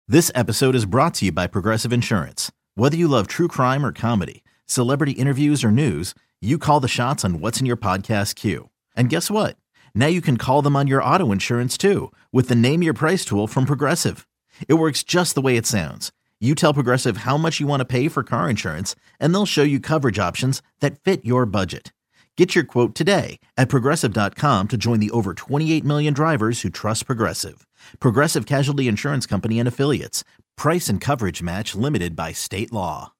This episode is brought to you by Progressive Insurance. Whether you love true crime or comedy, celebrity interviews or news, you call the shots on what's in your podcast queue. And guess what? Now you can call them on your auto insurance too with the Name Your Price tool from Progressive. It works just the way it sounds. You tell Progressive how much you want to pay for car insurance, and they'll show you coverage options that fit your budget. Get your quote today at Progressive.com to join the over 28 million drivers who trust Progressive. Progressive Casualty Insurance Company and Affiliates. Price and coverage match limited by state law.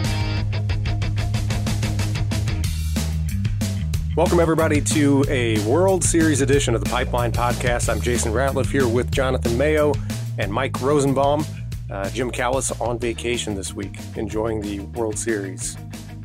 Welcome, everybody, to a World Series edition of the Pipeline Podcast. I'm Jason Ratliff here with Jonathan Mayo and Mike Rosenbaum. Jim Callis on vacation this week, enjoying the World Series.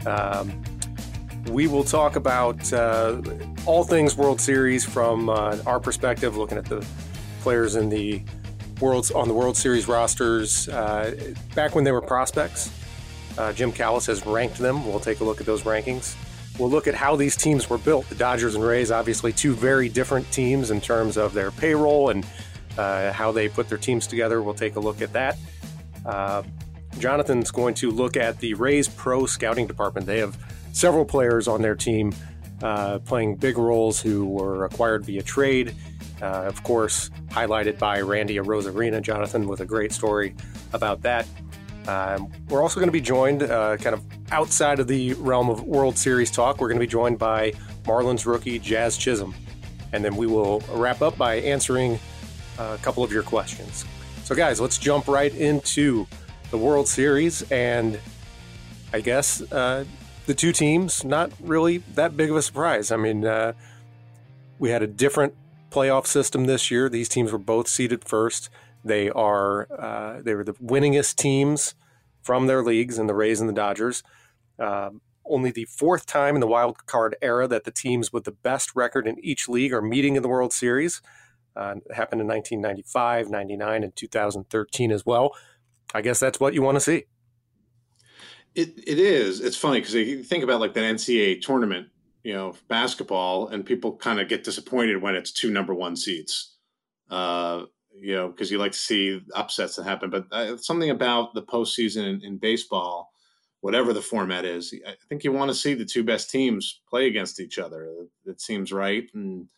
We will talk about all things World Series from our perspective, looking at the players in the World Series rosters back when they were prospects. Jim Callis has ranked them. We'll take a look at those rankings. We'll look at how these teams were built. The Dodgers and Rays, obviously two very different teams in terms of their payroll and how they put their teams together. We'll take a look at that. Jonathan's going to look at the Rays Pro Scouting Department. They have several players on their team playing big roles who were acquired via trade. Of course, highlighted by Randy Arozarena. Jonathan with a great story about that. We're also going to be joined kind of outside of the realm of World Series talk. We're going to be joined by Marlins rookie Jazz Chisholm. And then we will wrap up by answering a couple of your questions. So, guys, let's jump right into the World Series. And I guess the two teams, not really that big of a surprise. I mean, we had a different playoff system this year. These teams were both seeded first. They were the winningest teams from their leagues in the Rays and the Dodgers. Only the fourth time in the wild card era that the teams with the best record in each league are meeting in the World Series. It happened in 1995, 99, and 2013 as well. I guess that's what you want to see. It is. It's funny because you think about like the NCAA tournament, basketball, and people kind of get disappointed when it's two number one seeds, because you like to see upsets that happen. But something about the postseason in baseball, whatever the format is, I think you want to see the two best teams play against each other. It seems right. And,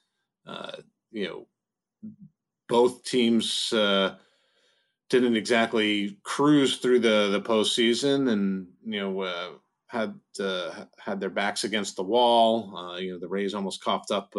both teams didn't exactly cruise through the postseason, and had their backs against the wall. The Rays almost coughed up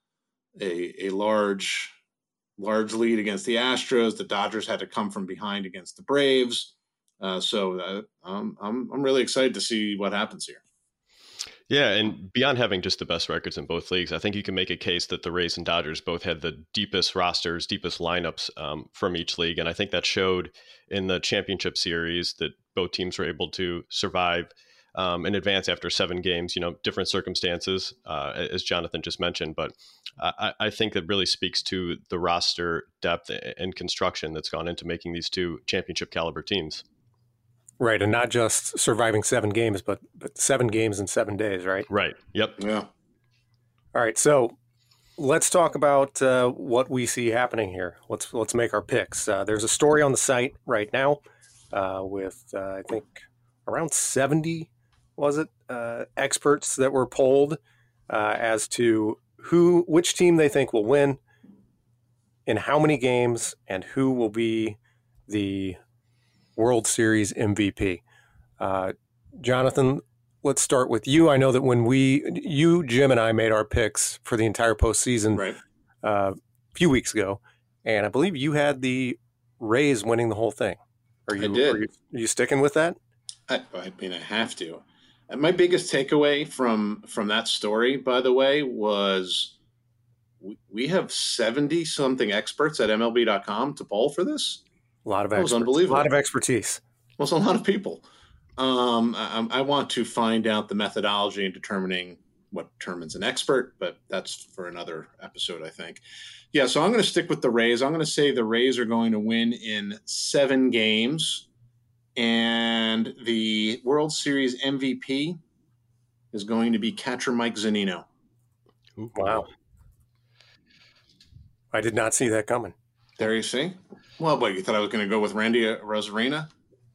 a large lead against the Astros. The Dodgers had to come from behind against the Braves. So I'm really excited to see what happens here. Yeah, and beyond having just the best records in both leagues, I think you can make a case that the Rays and Dodgers both had the deepest rosters, deepest lineups from each league. And I think that showed in the championship series that both teams were able to survive in advance after 7 games, different circumstances, as Jonathan just mentioned. But I think that really speaks to the roster depth and construction that's gone into making these two championship caliber teams. Right, and not just surviving 7 games, but 7 games in 7 days, right? Right, yep. Yeah. All right, so let's talk about what we see happening here. Let's make our picks. There's a story on the site right now with, I think, around 70, experts that were polled as to which team they think will win, in how many games, and who will be the World Series MVP. Jonathan, let's start with you. I know that when you, Jim, and I made our picks for the entire postseason right. A few weeks ago, and I believe you had the Rays winning the whole thing. I did. Are you sticking with that? I mean, I have to. And my biggest takeaway from that story, by the way, was we have 70-something experts at MLB.com to poll for this. A lot of experts. That was unbelievable. A lot of expertise. Well, it's a lot of people. I want to find out the methodology in determining what determines an expert, but that's for another episode, I think. Yeah, so I'm going to stick with the Rays. I'm going to say the Rays are going to win in 7 games, and the World Series MVP is going to be catcher Mike Zunino. Wow. I did not see that coming. There you see. Well, what, you thought I was going to go with Randy Rosarina?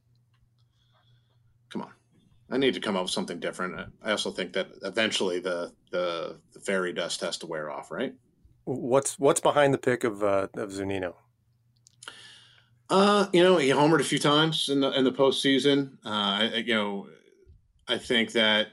Come on. I need to come up with something different. I also think that eventually the fairy dust has to wear off, right? What's behind the pick of Zunino? He homered a few times in the postseason. I think that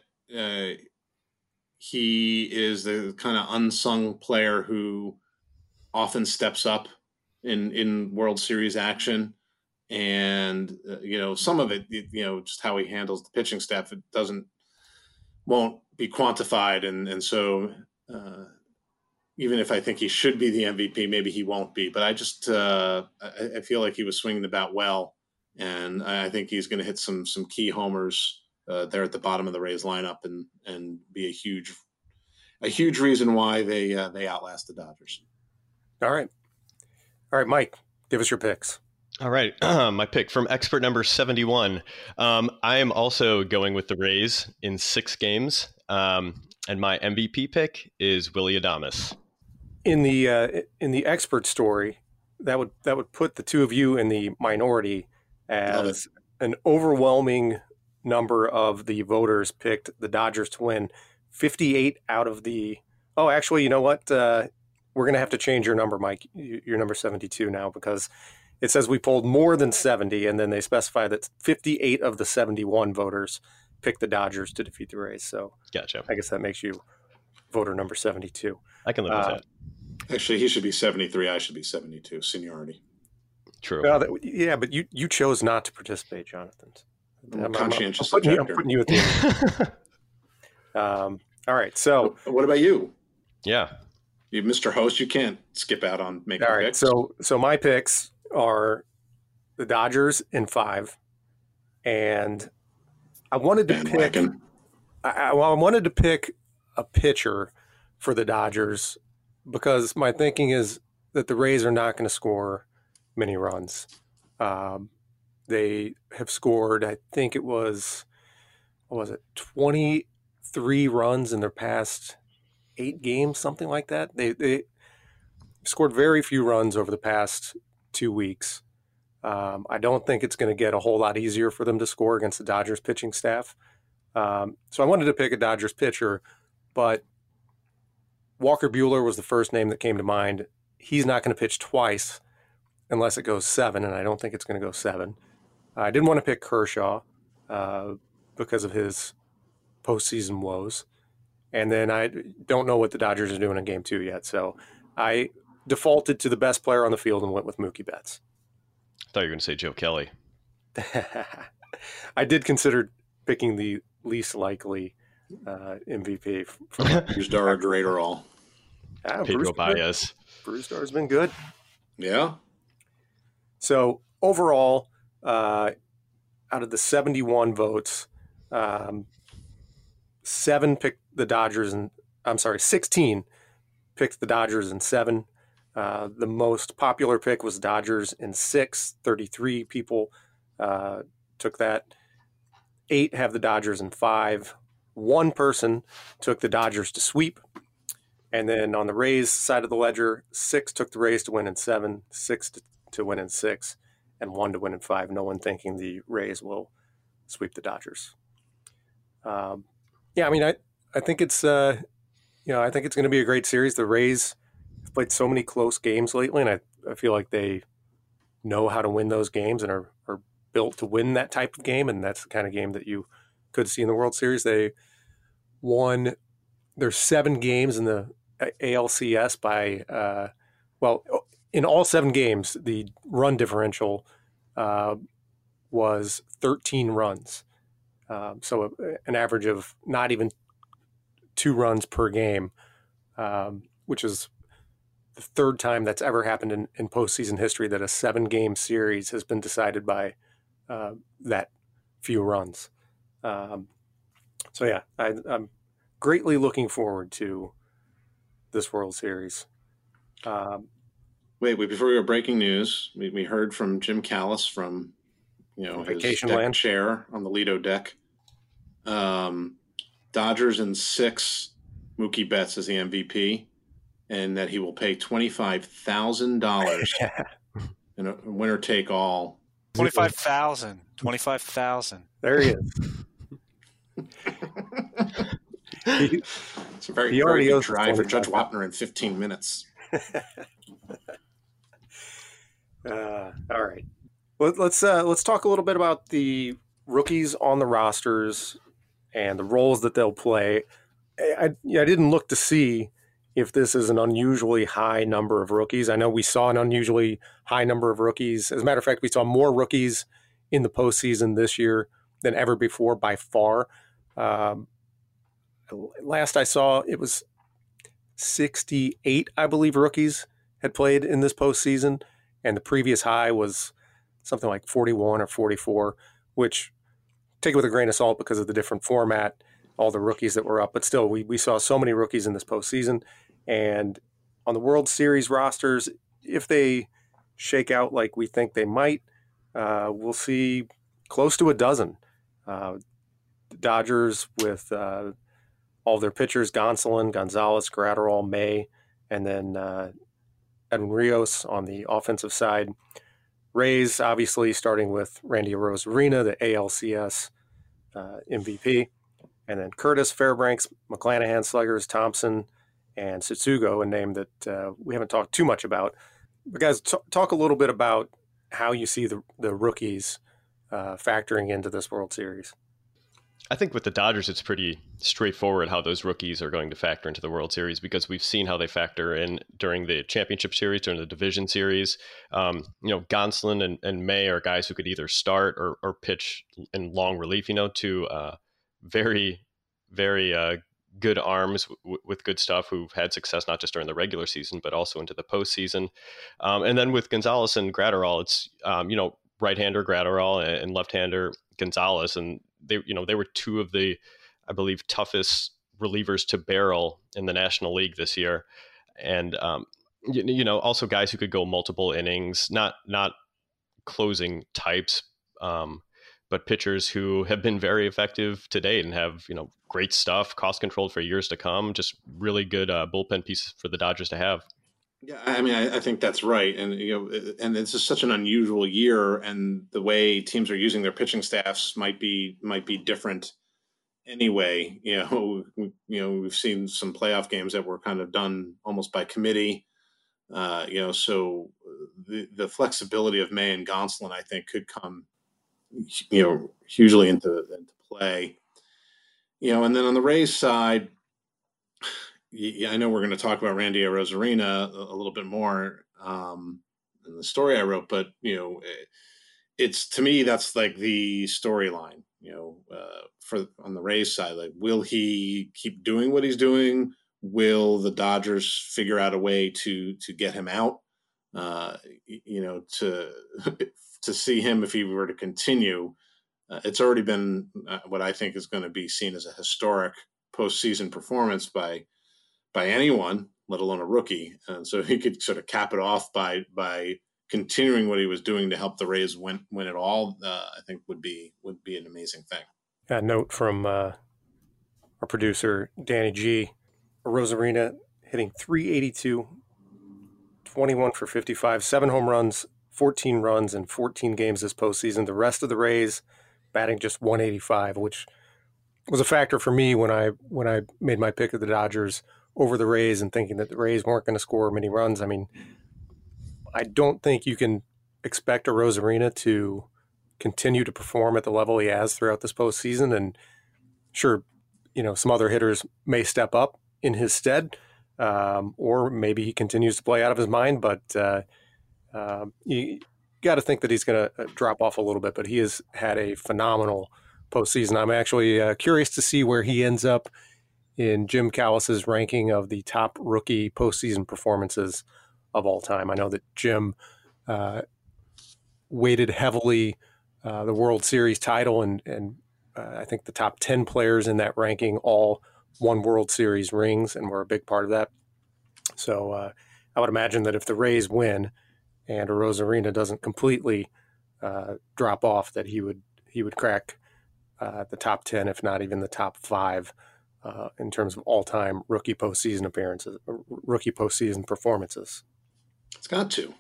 he is the kind of unsung player who often steps up in World Series action. And, some of it, just how he handles the pitching staff, it won't be quantified. And so even if I think he should be the MVP, maybe he won't be. But I feel like he was swinging the bat well. And I think he's going to hit some key homers there at the bottom of the Rays lineup and be a huge reason why they outlast the Dodgers. All right, Mike, give us your picks. All right. My pick from expert number 71. I am also going with the Rays in 6 games. And my MVP pick is Willy Adames. In the expert story, that would put the two of you in the minority, as an overwhelming number of the voters picked the Dodgers to win. 58 out of the – oh, actually, you know what? We're going to have to change your number, Mike. You're number 72 now, because – it says we polled more than 70, and then they specify that 58 of the 71 voters picked the Dodgers to defeat the Rays. So gotcha. I guess that makes you voter number 72. I can live with that. Actually, he should be 73. I should be 72. Seniority. True. Yeah, but you chose not to participate, Jonathan. I'm conscientious. I'm putting you at the end. All right. So what about you? Yeah. You, Mr. Host, you can't skip out on making picks. So my picks are the Dodgers in 5, and I wanted to pick. I wanted to pick a pitcher for the Dodgers because my thinking is that the Rays are not going to score many runs. They have scored, I think it was, 23 runs in their past 8 games, something like that. They scored very few runs over the past 2 weeks. I don't think it's going to get a whole lot easier for them to score against the Dodgers pitching staff. So I wanted to pick a Dodgers pitcher, but Walker Buehler was the first name that came to mind. He's not going to pitch twice unless it goes 7, and I don't think it's going to go 7. I didn't want to pick Kershaw because of his postseason woes. And then I don't know what the Dodgers are doing in Game 2 yet. So I defaulted to the best player on the field and went with Mookie Betts. I thought you were going to say Joe Kelly. I did consider picking the least likely MVP. Brusdar, great or all. Pedro Baez. Brusdar's been good. Yeah. So overall, out of the 71 votes, 7 picked the Dodgers, and 16 picked the Dodgers and 7. The most popular pick was Dodgers in 6. 33 people took that. 8 have the Dodgers in 5. 1 person took the Dodgers to sweep. And then on the Rays side of the ledger, 6 took the Rays to win in 7, 6 to win in 6, and 1 to win in 5. No one thinking the Rays will sweep the Dodgers. Yeah, I mean, I think it's I think it's going to be a great series. The Rays have played so many close games lately, and I feel like they know how to win those games and are built to win that type of game, and that's the kind of game that you could see in the World Series. They won their 7 games in the ALCS by in all 7 games, the run differential was 13 runs. So an average of not even 2 runs per game, which is the 3rd time that's ever happened in postseason history that a 7-game series has been decided by that few runs. So yeah, I'm greatly looking forward to this World Series. Wait, before we go, breaking news. We heard from Jim Callis from his Vacation deck land chair on the Lido deck. Dodgers in 6, Mookie Betts as the MVP, and that he will pay $25,000 in a winner take all. 25,000. 25,000. There he is. It's a very good drive for Judge Wapner in 15 minutes. All right. Let's talk a little bit about the rookies on the rosters and the roles that they'll play. I didn't look to see if this is an unusually high number of rookies. I know we saw an unusually high number of rookies. As a matter of fact, we saw more rookies in the postseason this year than ever before by far. Last I saw, it was 68, I believe, rookies had played in this postseason, and the previous high was something like 41 or 44, which take it with a grain of salt because of the different format, all the rookies that were up. But still, we saw so many rookies in this postseason. And on the World Series rosters, if they shake out like we think they might, we'll see close to a dozen. The Dodgers with all their pitchers, Gonsolin, Gonzalez, Graterol, May, and then Edwin Rios on the offensive side. Rays, obviously, starting with Randy Arozarena, the ALCS MVP, and then Curtis, Fairbanks, McClanahan, Sluggers, Thompson, and Tsutsugo, a name that we haven't talked too much about. But guys, talk a little bit about how you see the rookies factoring into this World Series. I think with the Dodgers, it's pretty straightforward how those rookies are going to factor into the World Series, because we've seen how they factor in during the championship series, during the division series. Gonsolin and May are guys who could either start or pitch in long relief, to very, very good arms with good stuff who've had success not just during the regular season, but also into the postseason. And then with Gonzalez and Graterol, it's, right-hander Graterol and left-hander Gonzalez, and they were two of the, I believe, toughest relievers to barrel in the National League this year. And, also guys who could go multiple innings, not closing types, but pitchers who have been very effective to date and have, great stuff, cost controlled for years to come. Just really good bullpen pieces for the Dodgers to have. Yeah, I mean, I think that's right. And, and it's just such an unusual year, and the way teams are using their pitching staffs might be different anyway. We've seen some playoff games that were kind of done almost by committee. So the flexibility of May and Gonsolin, I think, could come, hugely into play. And then on the Rays side, I know we're going to talk about Randy Arozarena a little bit more in the story I wrote, but it's, to me, that's like the storyline. For on the Rays side, like, will he keep doing what he's doing? Will the Dodgers figure out a way to get him out? To see him, if he were to continue, it's already been what I think is going to be seen as a historic postseason performance by anyone, let alone a rookie. And so he could sort of cap it off by continuing what he was doing to help the Rays win it all. I think would be an amazing thing. A note from our producer, Danny G. Arozarena hitting .382, 21 for 55, 7 home runs, 14 runs in 14 games this postseason. The rest of the Rays batting just .185, which was a factor for me when I made my pick of the Dodgers over the Rays, and thinking that the Rays weren't going to score many runs. I mean, I don't think you can expect Arozarena to continue to perform at the level he has throughout this postseason. And sure, some other hitters may step up in his stead, or maybe he continues to play out of his mind. But you got to think that he's going to drop off a little bit. But he has had a phenomenal postseason. I'm actually curious to see where he ends up in Jim Callis's ranking of the top rookie postseason performances of all time. I know that Jim weighted heavily the World Series title, and I think the top 10 players in that ranking all won World Series rings and were a big part of that. So I would imagine that if the Rays win and Arozarena doesn't completely drop off, that he would crack the top 10, if not even the top 5. In terms of all-time rookie postseason appearances, rookie postseason performances. It's got to.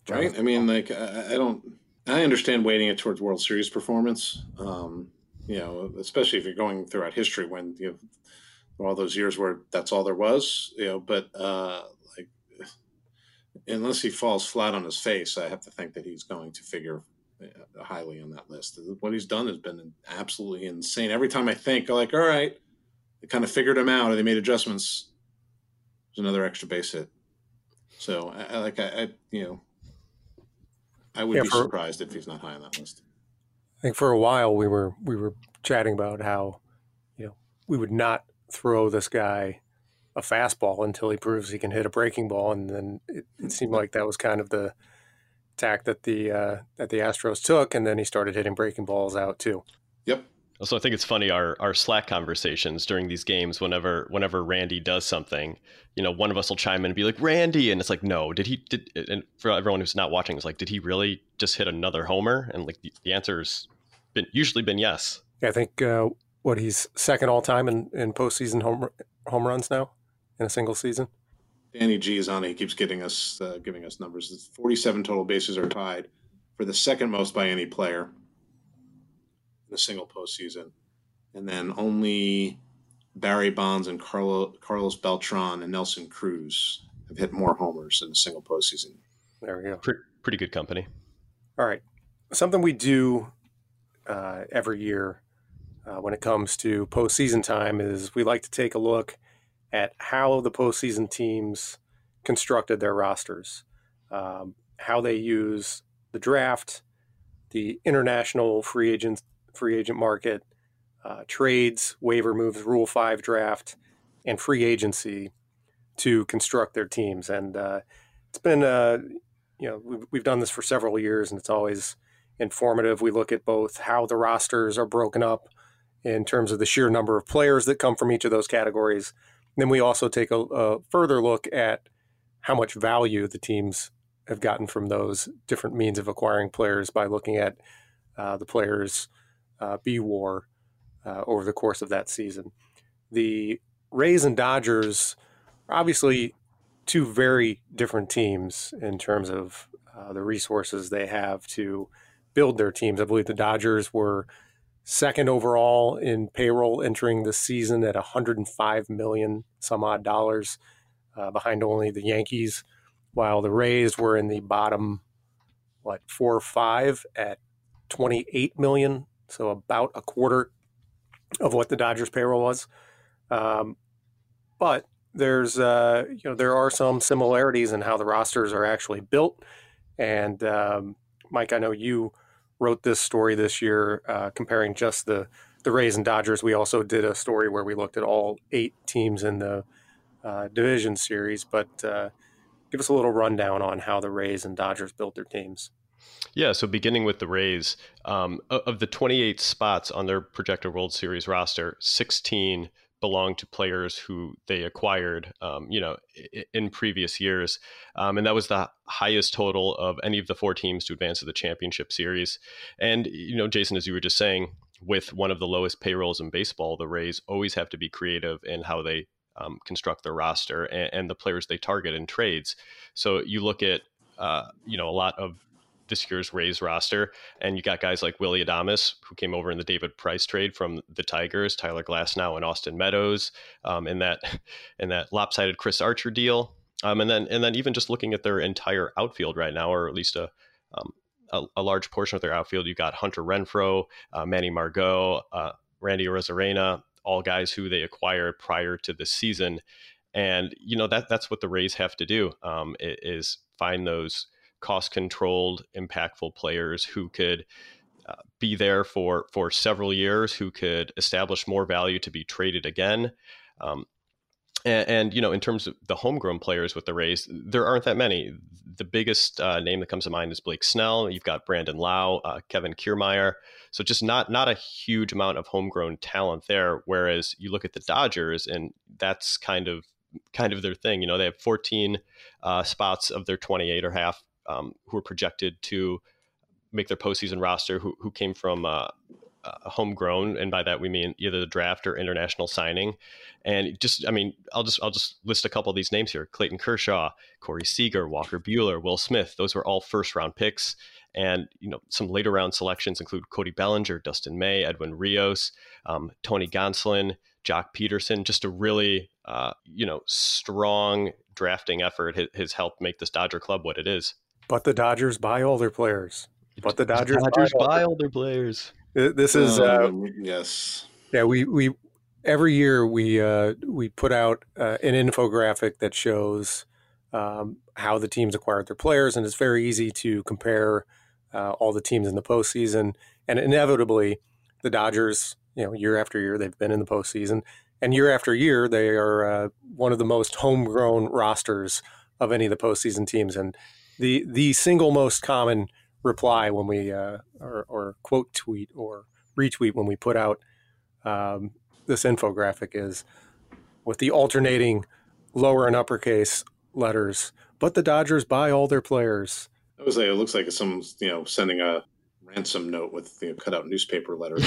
Right? I mean, like, I understand weighting it towards World Series performance. Especially if you're going throughout history when you have all those years where that's all there was, but like, unless he falls flat on his face, I have to think that he's going to figure highly on that list. What he's done has been absolutely insane. Every time I think, like, all right, they kind of figured him out or they made adjustments, there's another extra base hit. So I would be surprised if he's not high on that list. I think for a while we were chatting about how, we would not throw this guy a fastball until he proves he can hit a breaking ball, and then it seemed like that was kind of the tack that the Astros took, and then he started hitting breaking balls out too. Yep. Also, I think it's funny our Slack conversations during these games. Whenever Randy does something, one of us will chime in and be like, "Randy," and it's like, "No, and for everyone who's not watching, it's like, did he really just hit another homer?" And like the answer's usually been yes. Yeah, I think he's second all time in postseason home runs now in a single season. Danny G is on it. He keeps giving us numbers. 47 total bases are tied for the second most by any player in a single postseason. And then only Barry Bonds and Carlos Beltran and Nelson Cruz have hit more homers in a single postseason. There we go. Pretty good company. All right. Something we do every year when it comes to postseason time is we like to take a look at how the postseason teams constructed their rosters, how they use the draft, the international free agent market, trades, waiver moves, Rule 5 draft, and free agency to construct their teams. And it's been, we've done this for several years, and it's always informative. We look at both how the rosters are broken up in terms of the sheer number of players that come from each of those categories. Then we also take a further look at how much value the teams have gotten from those different means of acquiring players by looking at the players' B-WAR over the course of that season. The Rays and Dodgers are obviously two very different teams in terms of the resources they have to build their teams. I believe the Dodgers were second overall in payroll entering the season at $105 million some odd dollars, behind only the Yankees, while the Rays were in the bottom 4 or 5 at $28 million, so about a quarter of what the Dodgers payroll was. But there's there are some similarities in how the rosters are actually built, and Mike, I know you wrote this story this year comparing just the Rays and Dodgers. We also did a story where we looked at all 8 teams in the division series, but give us a little rundown on how the Rays and Dodgers built their teams. Yeah, so beginning with the Rays, of the 28 spots on their projected World Series roster, 16 belong to players who they acquired, in previous years. And that was the highest total of any of the 4 teams to advance to the championship series. And, Jason, as you were just saying, with one of the lowest payrolls in baseball, the Rays always have to be creative in how they construct their roster and the players they target in trades. So you look at, a lot of this year's Rays roster, and you got guys like Willy Adames, who came over in the David Price trade from the Tigers, Tyler Glasnow and Austin Meadows, in that lopsided Chris Archer deal, and then even just looking at their entire outfield right now, or at least a large portion of their outfield, you got Hunter Renfroe, Manny Margot, Randy Arozarena, all guys who they acquired prior to the season, and that's what the Rays have to do, is find those cost-controlled, impactful players who could be there for several years, who could establish more value to be traded again. And in terms of the homegrown players with the Rays, there aren't that many. The biggest name that comes to mind is Blake Snell. You've got Brandon Lau, Kevin Kiermaier. So just not a huge amount of homegrown talent there. Whereas you look at the Dodgers, and that's kind of their thing. They have 14 spots of their 28 or half who are projected to make their postseason roster, who came from homegrown, and by that we mean either the draft or international signing. And I'll just list a couple of these names here: Clayton Kershaw, Corey Seager, Walker Buehler, Will Smith. Those were all first-round picks. And some later round selections include Cody Bellinger, Dustin May, Edwin Rios, Tony Gonsolin, Jock Peterson. Just a really strong drafting effort has helped make this Dodger club what it is. But the Dodgers buy all their players. But the Dodgers buy all their players. This is yes. Yeah, we every year we put out an infographic that shows how the teams acquired their players, and it's very easy to compare all the teams in the postseason. And inevitably, the Dodgers, year after year, they've been in the postseason, and year after year, they are one of the most homegrown rosters of any of the postseason teams. And the single most common reply when we or quote tweet or retweet when we put out this infographic is with the alternating lower and uppercase letters, but the Dodgers buy all their players. I was like, it looks like someone's sending a ransom note with cut out newspaper letters.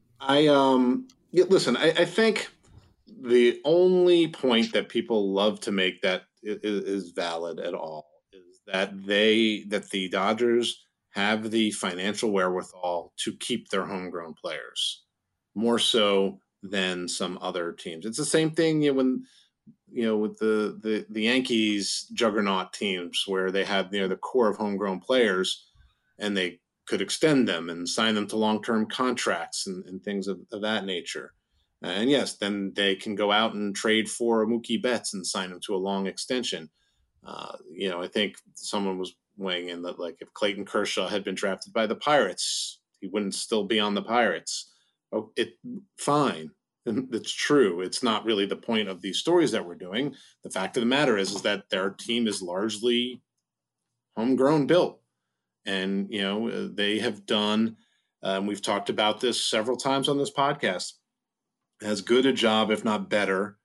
Listen, I think the only point that people love to make that is valid at all is that the Dodgers have the financial wherewithal to keep their homegrown players more so than some other teams. It's the same thing when with the Yankees juggernaut teams where they have the core of homegrown players and they could extend them and sign them to long-term contracts and things of that nature. And yes, then they can go out and trade for Mookie Betts and sign him to a long extension. I think someone was weighing in that, like, if Clayton Kershaw had been drafted by the Pirates, he wouldn't still be on the Pirates. Oh, fine. That's true. It's not really the point of these stories that we're doing. The fact of the matter is that their team is largely homegrown built. And, they have done, we've talked about this several times on this podcast, as good a job, if not better,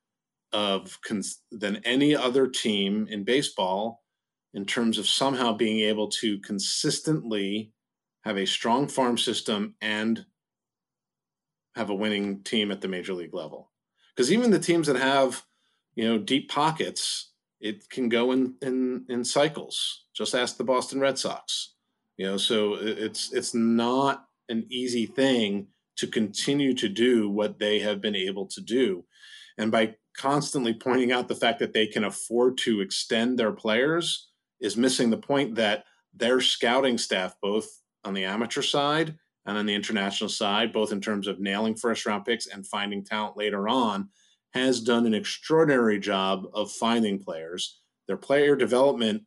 than any other team in baseball in terms of somehow being able to consistently have a strong farm system and have a winning team at the major league level. Because even the teams that have, deep pockets, it can go in cycles. Just ask the Boston Red Sox. So it's not an easy thing to continue to do what they have been able to do. And by constantly pointing out the fact that they can afford to extend their players is missing the point that their scouting staff, both on the amateur side and on the international side, both in terms of nailing first-round picks and finding talent later on, has done an extraordinary job of finding players. Their player development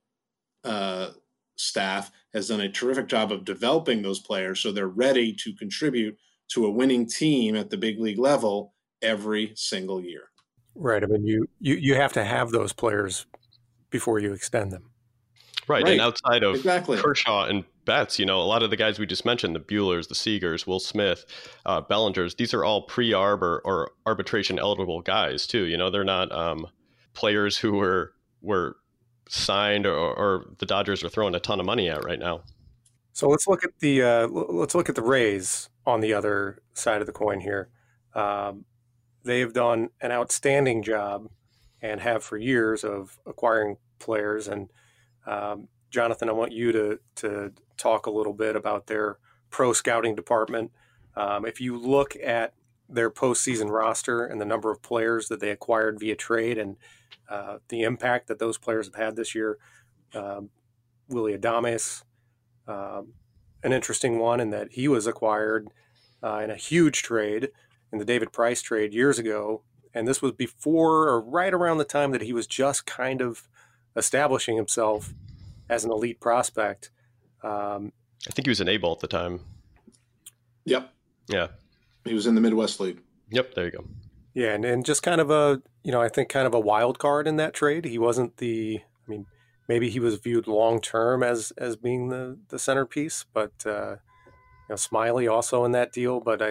staff has done a terrific job of developing those players so they're ready to contribute to a winning team at the big league level every single year. Right. I mean, you have to have those players before you extend them. Right. And outside of exactly. Kershaw and Betts, a lot of the guys we just mentioned, the Buehlers, the Seagers, Will Smith, Bellingers, these are all pre-arb or arbitration eligible guys too. They're not players who were signed or the Dodgers are throwing a ton of money at right now. So let's look at the Rays on the other side of the coin here. They have done an outstanding job and have for years of acquiring players. And Jonathan, I want you to talk a little bit about their pro scouting department. If you look at their postseason roster and the number of players that they acquired via trade and the impact that those players have had this year, Willy Adames, an interesting one in that he was acquired in a huge trade in the David Price trade years ago. And this was before or right around the time that he was just kind of establishing himself as an elite prospect. I think he was an A-ball at the time. Yep. Yeah. He was in the Midwest League. Yep. There you go. Yeah. And just kind of I think kind of a wild card in that trade. He wasn't maybe he was viewed long-term as being the centerpiece, but, Smiley also in that deal, but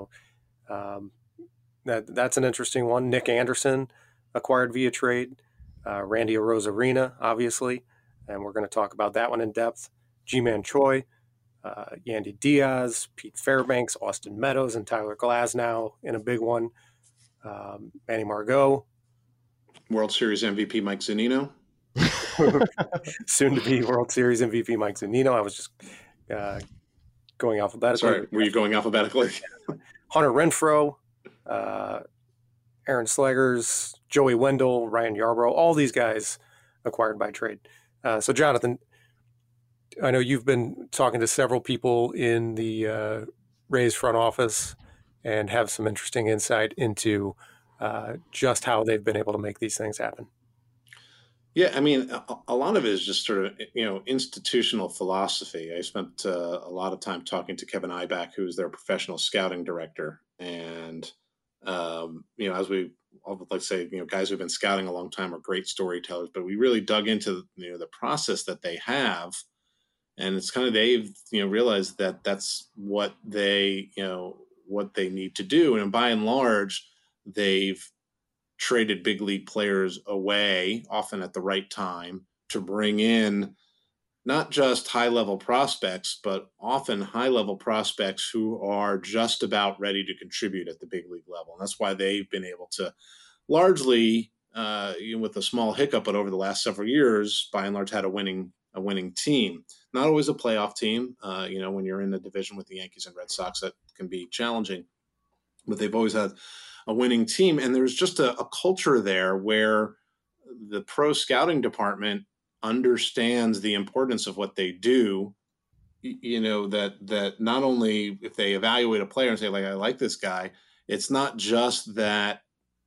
that's an interesting one. Nick Anderson acquired via trade, Randy Arozarena, obviously, and we're going to talk about that one in depth. Ji-Man Choi, Yandy Diaz, Pete Fairbanks, Austin Meadows, and Tyler Glasnow in a big one. Manny Margot. World Series MVP Mike Zunino. Soon to be World Series MVP Mike Zunino. I was just going alphabetically. Sorry, were you going alphabetically? Hunter Renfroe, Aaron Slegers, Joey Wendell, Ryan Yarbrough, all these guys acquired by trade. So, Jonathan, I know you've been talking to several people in the Rays front office and have some interesting insight into just how they've been able to make these things happen. Yeah, I mean, a lot of it is just sort of, institutional philosophy. I spent a lot of time talking to Kevin Ibach, who's their professional scouting director. And, as we all like to say, guys who've been scouting a long time are great storytellers, but we really dug into, the process that they have. And it's kind of, they've, realized that that's what they, what they need to do. And by and large, they've traded big league players away, often at the right time, to bring in not just high-level prospects, but often high-level prospects who are just about ready to contribute at the big league level. And that's why they've been able to largely, with a small hiccup, but over the last several years, by and large, had a winning team. Not always a playoff team. When you're in the division with the Yankees and Red Sox, that can be challenging. But they've always had a winning team. And there's just a culture there where the pro scouting department understands the importance of what they do. That not only if they evaluate a player and say, like, I like this guy, it's not just that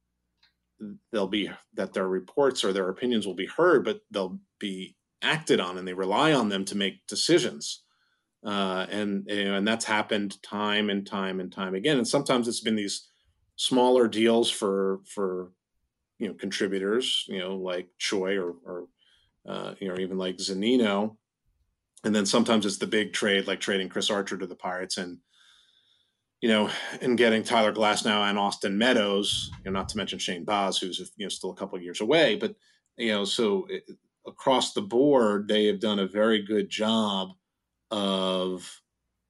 that their reports or their opinions will be heard, but they'll be acted on, and they rely on them to make decisions. And that's happened time and time and time again. And sometimes it's been these smaller deals for contributors, like Choi or even like Zunino. And then sometimes it's the big trade, like trading Chris Archer to the Pirates and getting Tyler Glasnow and Austin Meadows, not to mention Shane Baz, who's, still a couple of years away. But, across the board, they have done a very good job of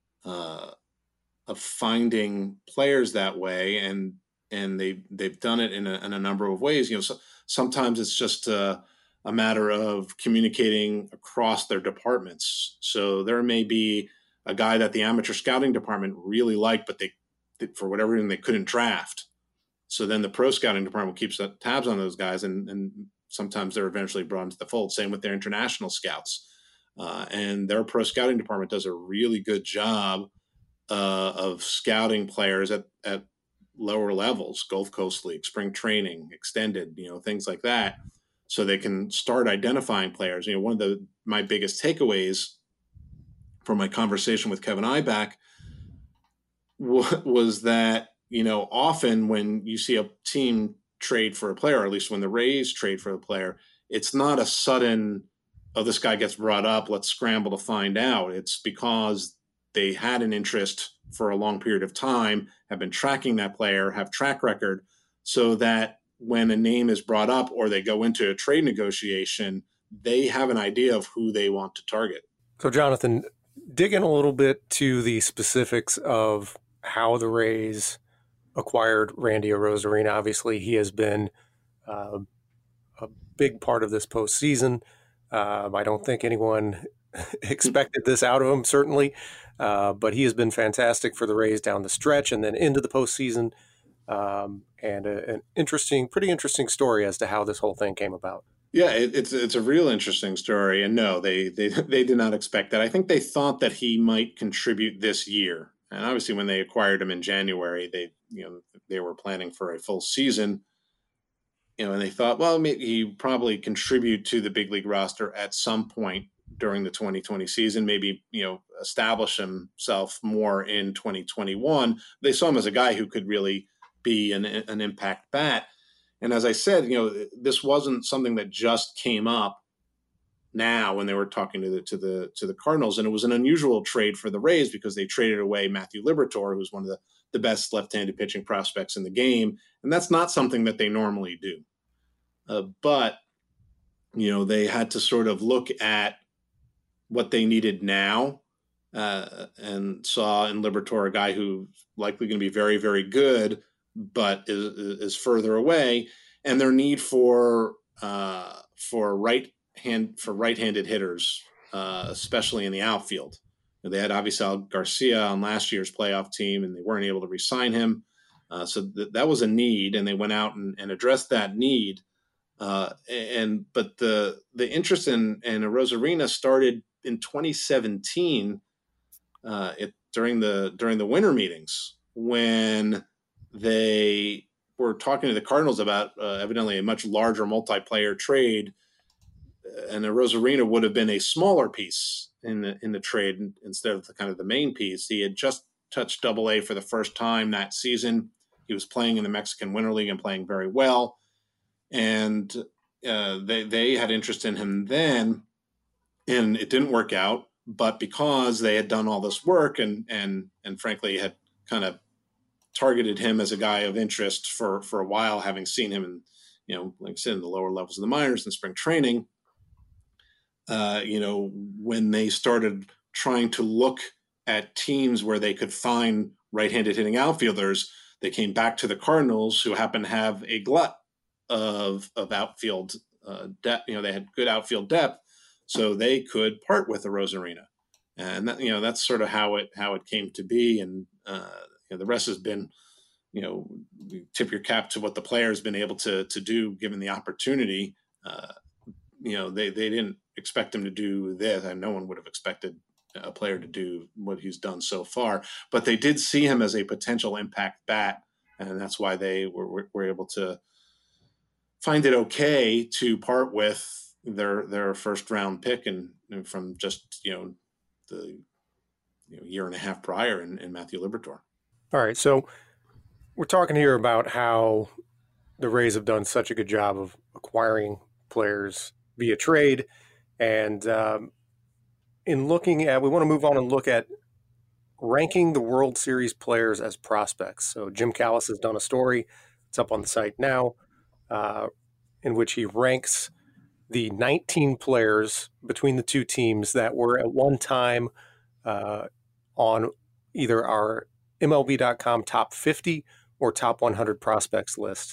finding players that way, and they've done it in a number of ways. So sometimes it's just a matter of communicating across their departments. So there may be a guy that the amateur scouting department really liked, but they for whatever reason they couldn't draft. So then the pro scouting department keeps tabs on those guys, and sometimes they're eventually brought into the fold. Same with their international scouts. And their pro scouting department does a really good job of scouting players at lower levels, Gulf Coast League, spring training, extended, things like that, so they can start identifying players. One of my biggest takeaways from my conversation with Kevin Ibach was that, often when you see a team trade for a player, or at least when the Rays trade for a player, it's not a sudden, oh, this guy gets brought up, let's scramble to find out. It's because they had an interest for a long period of time, have been tracking that player, have track record, so that when a name is brought up or they go into a trade negotiation, they have an idea of who they want to target. So, Jonathan, dig in a little bit to the specifics of how the Rays acquired Randy Arozarena. Obviously, he has been a big part of this postseason. I don't think anyone expected this out of him, certainly, but he has been fantastic for the Rays down the stretch and then into the postseason. And an pretty interesting story as to how this whole thing came about. Yeah, it's a real interesting story. And no, they did not expect that. I think they thought that he might contribute this year. And obviously, when they acquired him in January, they were planning for a full season. And they thought, well, maybe he probably contribute to the big league roster at some point during the 2020 season, maybe, establish himself more in 2021. They saw him as a guy who could really be an impact bat. And as I said, this wasn't something that just came up now when they were talking to the Cardinals. And it was an unusual trade for the Rays because they traded away Matthew Liberatore, who's one of the best left-handed pitching prospects in the game. And that's not something that they normally do. But they had to sort of look at what they needed now and saw in Liberatore a guy who's likely going to be very, very good, but is further away, and their need for right-handed hitters, especially in the outfield. They had Avisal Garcia on last year's playoff team, and they weren't able to re-sign him. So that was a need, and they went out and addressed that need. But the interest in Arozarena started in 2017 during the winter meetings when they were talking to the Cardinals about evidently a much larger multiplayer trade, and Arozarena would have been a smaller piece in the trade instead of the main piece. He had just touched Double-A for the first time that season. He was playing in the Mexican Winter League and playing very well, and they had interest in him then, and it didn't work out. But because they had done all this work and frankly had kind of targeted him as a guy of interest for a while, having seen him in, like I said, in the lower levels of the minors in spring training, when they started trying to look at teams where they could find right-handed hitting outfielders, they came back to the Cardinals, who happen to have a glut of outfield depth. They had good outfield depth, so they could part with Arozarena, and that's sort of how it came to be. And the rest has been, tip your cap to what the player has been able to do given the opportunity. They didn't expect him to do this, and no one would have expected a player to do what he's done so far. But they did see him as a potential impact bat, and that's why they were able to find it okay to part with their first round pick and from just the year and a half prior in Matthew Liberatore. All right, so we're talking here about how the Rays have done such a good job of acquiring players via trade, and in looking at, we want to move on and look at ranking the World Series players as prospects. So Jim Callis has done a story, it's up on the site now, in which he ranks the 19 players between the two teams that were at one time on either our MLB.com top 50 or top 100 prospects list.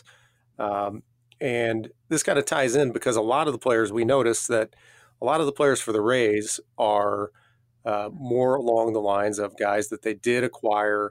And this kind of ties in because a lot of the players, we noticed that a lot of the players for the Rays are more along the lines of guys that they did acquire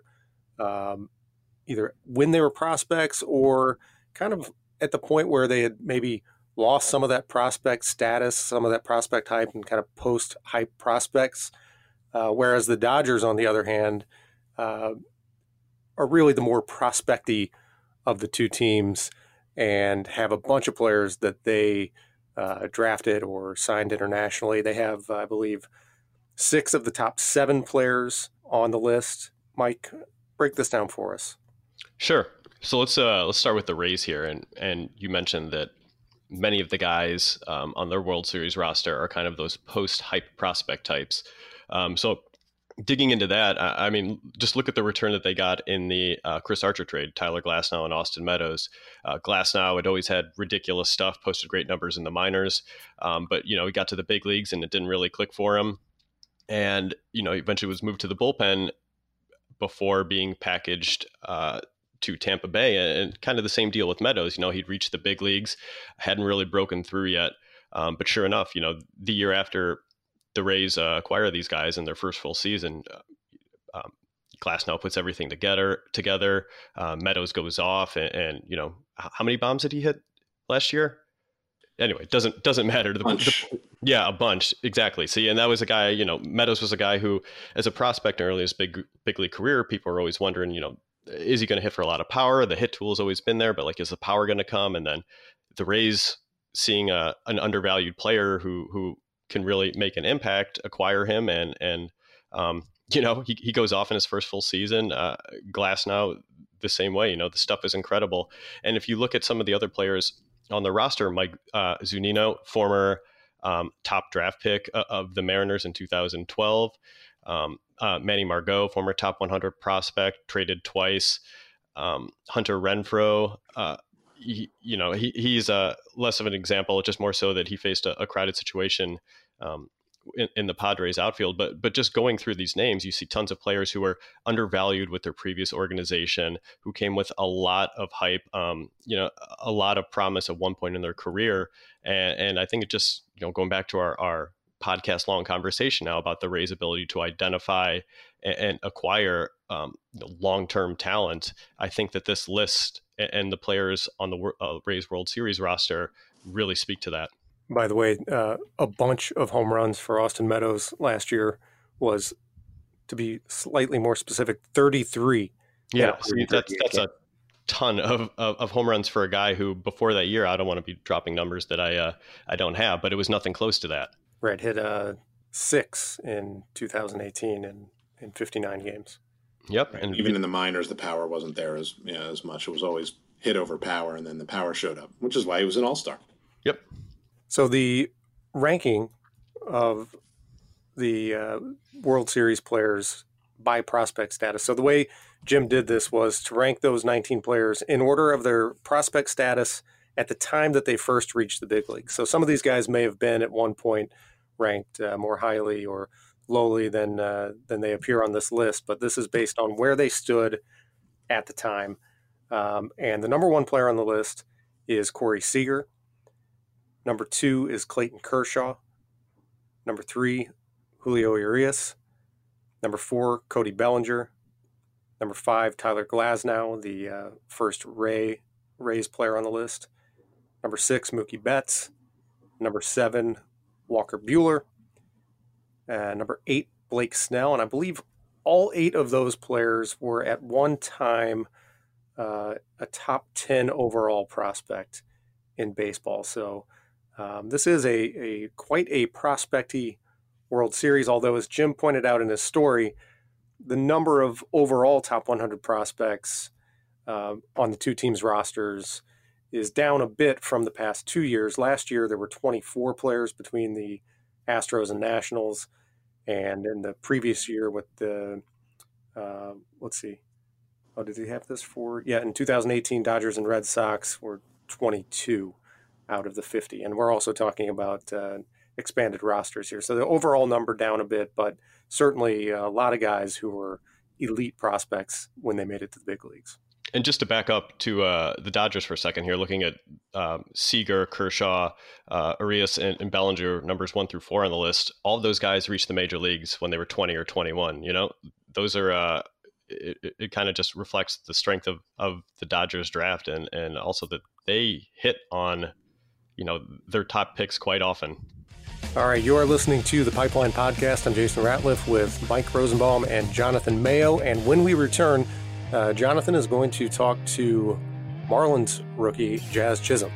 either when they were prospects or kind of at the point where they had maybe lost some of that prospect status, some of that prospect hype, and kind of post-hype prospects. Whereas the Dodgers, on the other hand, are really the more prospecty of the two teams and have a bunch of players that they drafted or signed internationally. They have, I believe, 6 of the top 7 players on the list. Mike, break this down for us. Sure. So let's start with the Rays here, and you mentioned that many of the guys on their World Series roster are kind of those post-hype prospect types. So digging into that, I mean, just look at the return that they got in the Chris Archer trade, Tyler Glasnow and Austin Meadows. Glasnow had always had ridiculous stuff, posted great numbers in the minors, but he got to the big leagues and it didn't really click for him. And eventually was moved to the bullpen before being packaged to Tampa Bay, and kind of the same deal with Meadows. He'd reached the big leagues, hadn't really broken through yet, but sure enough, the year after the Rays acquire these guys in their first full season, Glasnow puts everything together. Meadows goes off, and how many bombs did he hit last year? Anyway, it doesn't matter. A bunch, exactly. See, and that was a guy. Meadows was a guy who, as a prospect early in his big league career, people were always wondering, is he going to hit for a lot of power? The hit tool has always been there, but is the power going to come? And then the Rays, seeing an undervalued player who can really make an impact, acquire him, and he goes off in his first full season. Glasnow the same way. The stuff is incredible. And if you look at some of the other players on the roster, Mike Zunino, former top draft pick of the Mariners in 2012. Manny Margot, former top 100 prospect, traded twice. Hunter Renfroe, he's less of an example, just more so that he faced a crowded situation in the Padres outfield. But just going through these names, you see tons of players who were undervalued with their previous organization, who came with a lot of hype, a lot of promise at one point in their career. And I think it just, going back to our podcast long conversation now about the Rays' ability to identify and acquire long-term talent, I think that this list and the players on the Rays World Series roster really speak to that. By the way, a bunch of home runs for Austin Meadows last year to be slightly more specific, 33. Yeah, that's a ton of home runs for a guy who, before that year, I don't want to be dropping numbers that I don't have, but it was nothing close to that. Right, hit 6 in 2018 in 59 games. Yep, and even in the minors, the power wasn't there as much. It was always hit over power, and then the power showed up, which is why he was an all-star. Yep. So the ranking of the World Series players by prospect status. So the way Jim did this was to rank those 19 players in order of their prospect status at the time that they first reached the big league. So some of these guys may have been at one point ranked more highly or lowly than they appear on this list, but this is based on where they stood at the time. And the number one player on the list is Corey Seager. Number 2 is Clayton Kershaw. Number 3, Julio Urias. Number 4, Cody Bellinger. Number 5, Tyler Glasnow, the first Rays player on the list. Number 6, Mookie Betts. Number 7, Walker Buehler. Number 8, Blake Snell. And I believe all 8 of those players were at one time a top 10 overall prospect in baseball. So this is a quite a prospecty World Series, although as Jim pointed out in his story, the number of overall top 100 prospects on the two teams' rosters is down a bit from the past 2 years. Last year, there were 24 players between the Astros and Nationals, and in the previous year with the, let's see, did he have this for? Yeah, in 2018, Dodgers and Red Sox were 22 out of the 50. And we're also talking about expanded rosters here. So the overall number down a bit, but certainly a lot of guys who were elite prospects when they made it to the big leagues. And just to back up to the Dodgers for a second here, looking at Seager, Kershaw, Urias, and Bellinger, numbers 1 through 4 on the list, all of those guys reached the major leagues when they were 20 or 21. Those are it kind of just reflects the strength of the Dodgers draft and also that they hit on their top picks quite often. All right, you are listening to the Pipeline Podcast. I'm Jason Ratliff with Mike Rosenbaum and Jonathan Mayo. And when we return, Jonathan is going to talk to Marlins rookie Jazz Chisholm.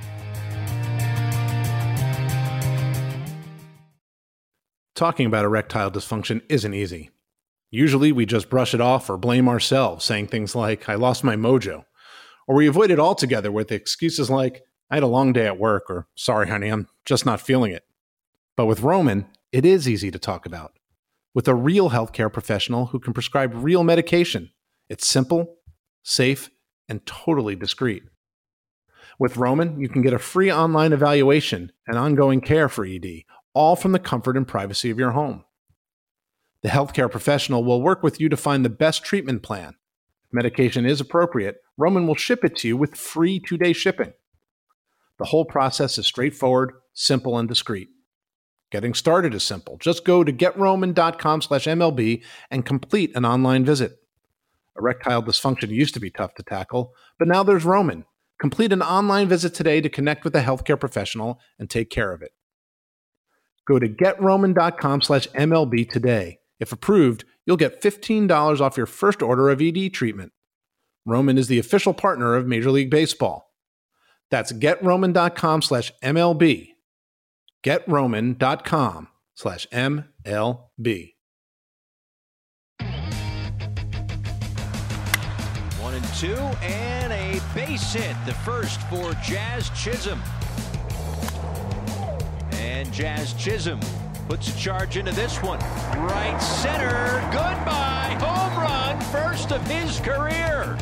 Talking about erectile dysfunction isn't easy. Usually we just brush it off or blame ourselves, saying things like, I lost my mojo. Or we avoid it altogether with excuses like, I had a long day at work, or sorry, honey, I'm just not feeling it. But with Roman, it is easy to talk about. With a real healthcare professional who can prescribe real medication, it's simple, safe, and totally discreet. With Roman, you can get a free online evaluation and ongoing care for ED, all from the comfort and privacy of your home. The healthcare professional will work with you to find the best treatment plan. If medication is appropriate, Roman will ship it to you with free 2-day shipping. The whole process is straightforward, simple, and discreet. Getting started is simple. Just go to GetRoman.com/MLB and complete an online visit. Erectile dysfunction used to be tough to tackle, but now there's Roman. Complete an online visit today to connect with a healthcare professional and take care of it. Go to GetRoman.com/MLB today. If approved, you'll get $15 off your first order of ED treatment. Roman is the official partner of Major League Baseball. That's GetRoman.com/MLB. GetRoman.com/MLB. 1-2, and a base hit. The first for Jazz Chisholm. And Jazz Chisholm puts a charge into this one. Right center. Goodbye. Home run. First of his career.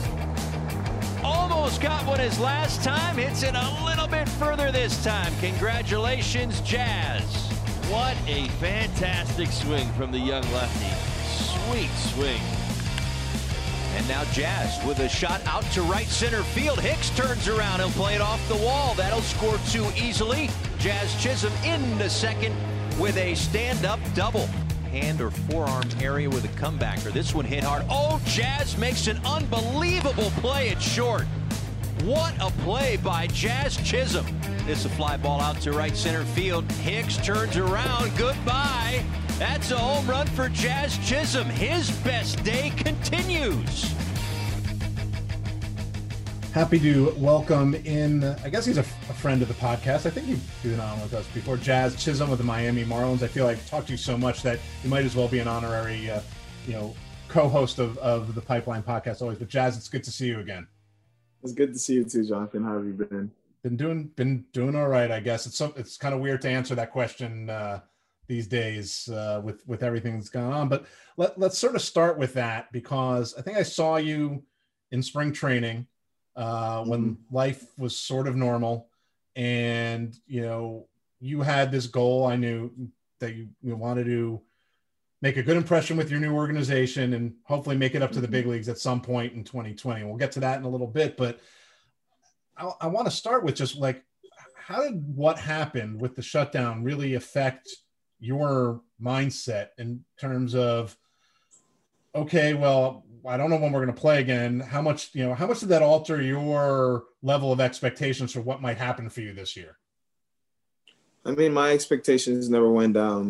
Almost got one his last time. Hits it a little bit further this time. Congratulations, Jazz. What a fantastic swing from the young lefty. Sweet swing. And now Jazz with a shot out to right center field. Hicks turns around. He'll play it off the wall. That'll score 2 easily. Jazz Chisholm into second with a stand-up double. Hand or forearm area with a comebacker. This one hit hard. Oh, Jazz makes an unbelievable play at short. What a play by Jazz Chisholm. It's a fly ball out to right center field. Hicks turns around. Goodbye. That's a home run for Jazz Chisholm. His best day continues. Happy to welcome in, I guess he's a friend of the podcast. I think you've been on with us before. Jazz Chisholm with the Miami Marlins. I feel like I've talked to you so much that you might as well be an honorary, co-host of the Pipeline podcast always. But Jazz, it's good to see you again. It's good to see you too, Jonathan. How have you been? Been doing all right, I guess. It's kind of weird to answer that question these days with everything that's gone on. But let's sort of start with that, because I think I saw you in spring training when life was sort of normal, and you had this goal. I knew that you wanted to make a good impression with your new organization and hopefully make it up to the big leagues at some point in 2020. We'll get to that in a little bit, but I want to start with just like, how did what happened with the shutdown really affect your mindset in terms of, okay, well, I don't know when we're going to play again. How much did that alter your level of expectations for what might happen for you this year? I mean, my expectations never went down,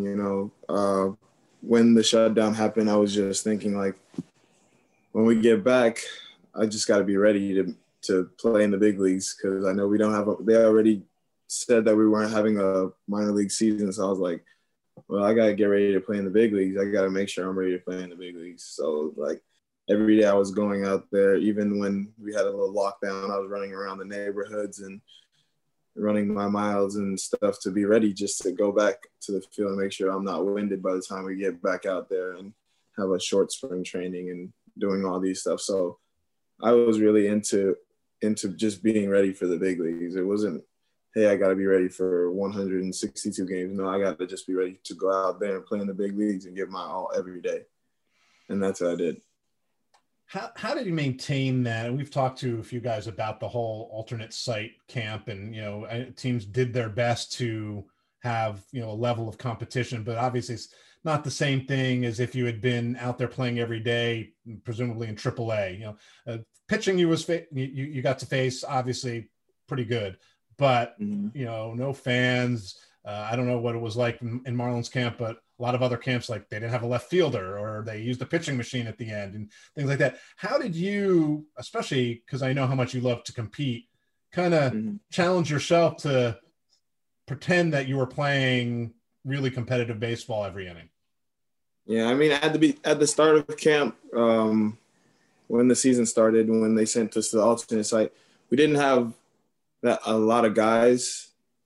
when the shutdown happened, I was just thinking, like, when we get back, I just got to be ready to play in the big leagues, because I know we don't have they already said that we weren't having a minor league season. So I was like, well, I got to get ready to play in the big leagues. I got to make sure I'm ready to play in the big leagues. So, like, every day I was going out there, even when we had a little lockdown, I was running around the neighborhoods and running my miles and stuff to be ready just to go back to the field and make sure I'm not winded by the time we get back out there and have a short spring training and doing all these stuff. So I was really into just being ready for the big leagues. It wasn't, hey, I got to be ready for 162 games. No, I got to just be ready to go out there and play in the big leagues and give my all every day. And that's what I did. How did you maintain that? And we've talked to a few guys about the whole alternate site camp, and teams did their best to have a level of competition, but obviously it's not the same thing as if you had been out there playing every day, presumably in AAA. Pitching you got to face, obviously pretty good, but no fans. I don't know what it was like in Marlins camp, but a lot of other camps, like, they didn't have a left fielder, or they used a pitching machine at the end and things like that. How did you, especially because I know how much you love to compete, kind of challenge yourself to pretend that you were playing really competitive baseball every inning? Yeah, I mean, at the start of camp, when the season started, when they sent us to the alternate site, we didn't have a lot of guys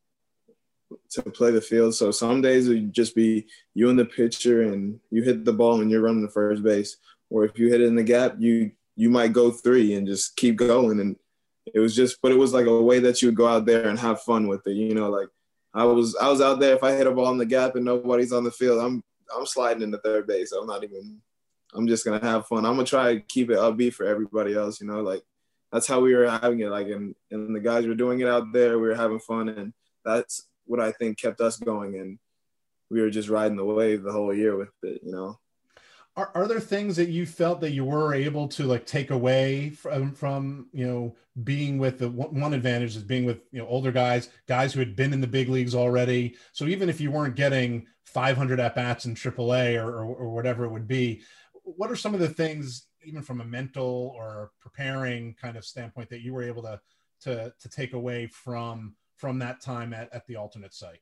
to play the field. So some days it would just be you and the pitcher, and you hit the ball and you're running to first base. Or if you hit it in the gap, you might go 3 and just keep going. And it was like a way that you would go out there and have fun with it. Like, I was out there. If I hit a ball in the gap and nobody's on the field, I'm sliding into third base. I'm just going to have fun. I'm going to try to keep it upbeat for everybody else, like, that's how we were having it. Like, and the guys were doing it out there. We were having fun, and that's what I think kept us going, and we were just riding the wave the whole year with it. Are there things that you felt that you were able to, like, take away from being with the one advantage is being with older guys who had been in the big leagues already? So even if you weren't getting 500 at bats in AAA or whatever it would be, what are some of the things, even from a mental or preparing kind of standpoint, that you were able to take away from that time at the alternate site?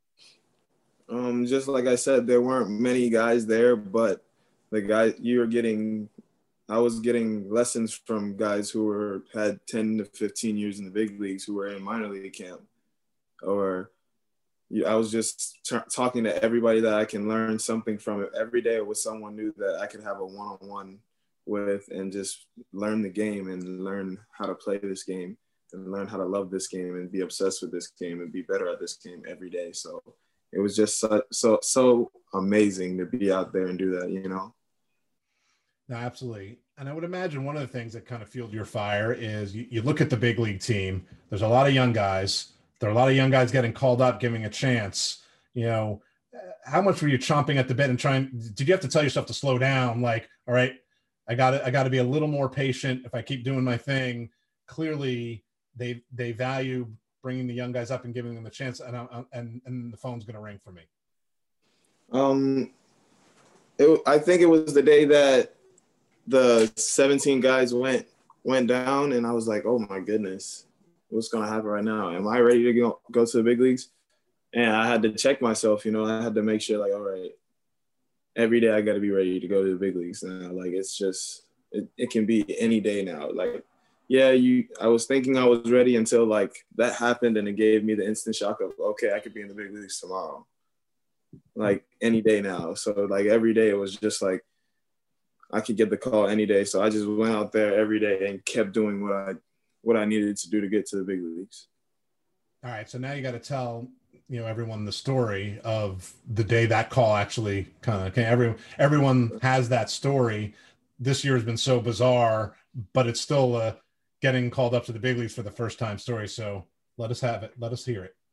Just like I said, there weren't many guys there, but the guy I was getting lessons from guys who had 10 to 15 years in the big leagues who were in minor league camp. Or I was just talking to everybody that I can learn something from. It every day with someone new that I could have a one-on-one with, and just learn the game and learn how to play this game and learn how to love this game and be obsessed with this game and be better at this game every day. So it was just so amazing to be out there and do that, you know? No, absolutely. And I would imagine one of the things that kind of fueled your fire is you look at the big league team. There's a lot of young guys. There are a lot of young guys getting called up, giving a chance. You know, how much were you chomping at the bit and trying? Did you have to tell yourself to slow down? Like, all right, I got to be a little more patient. If I keep doing my thing, clearly they value bringing the young guys up and giving them a chance. And the phone's going to ring for me. I think it was the day that the 17 guys went down, and I was like, oh my goodness, what's going to happen right now? Am I ready to go to the big leagues? And I had to check myself, you know, I had to make sure, like, all right, every day I got to be ready to go to the big leagues now. Like, it's just, it can be any day now. Like, yeah, I was thinking I was ready until like that happened, and it gave me the instant shock of, okay, I could be in the big leagues tomorrow. Like any day now. So like every day it was just like, I could get the call any day. So I just went out there every day and kept doing what I needed to do to get to the big leagues. All right. So now you got to tell, you know, everyone the story of the day that call actually kind of came. Everyone has that story. This year has been so bizarre, but it's still getting called up to the big leagues for the first time story. So let us have it. Let us hear it.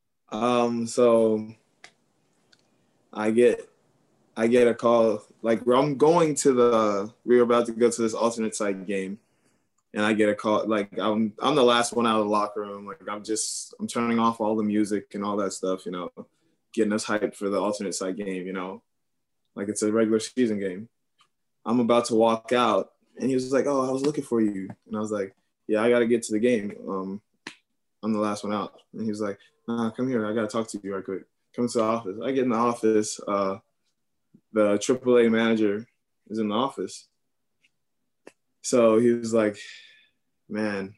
So I get a call, like we were about to go to this alternate site game, and I get a call, like I'm the last one out of the locker room. Like I'm turning off all the music and all that stuff, you know, getting us hyped for the alternate site game, you know, like it's a regular season game. I'm about to walk out, and he was like, oh, I was looking for you. And I was like, yeah, I got to get to the game. I'm the last one out. And he was like, nah, come here. I got to talk to you right quick. Come to the office. I get in the office. The AAA manager is in the office. So he was like, man,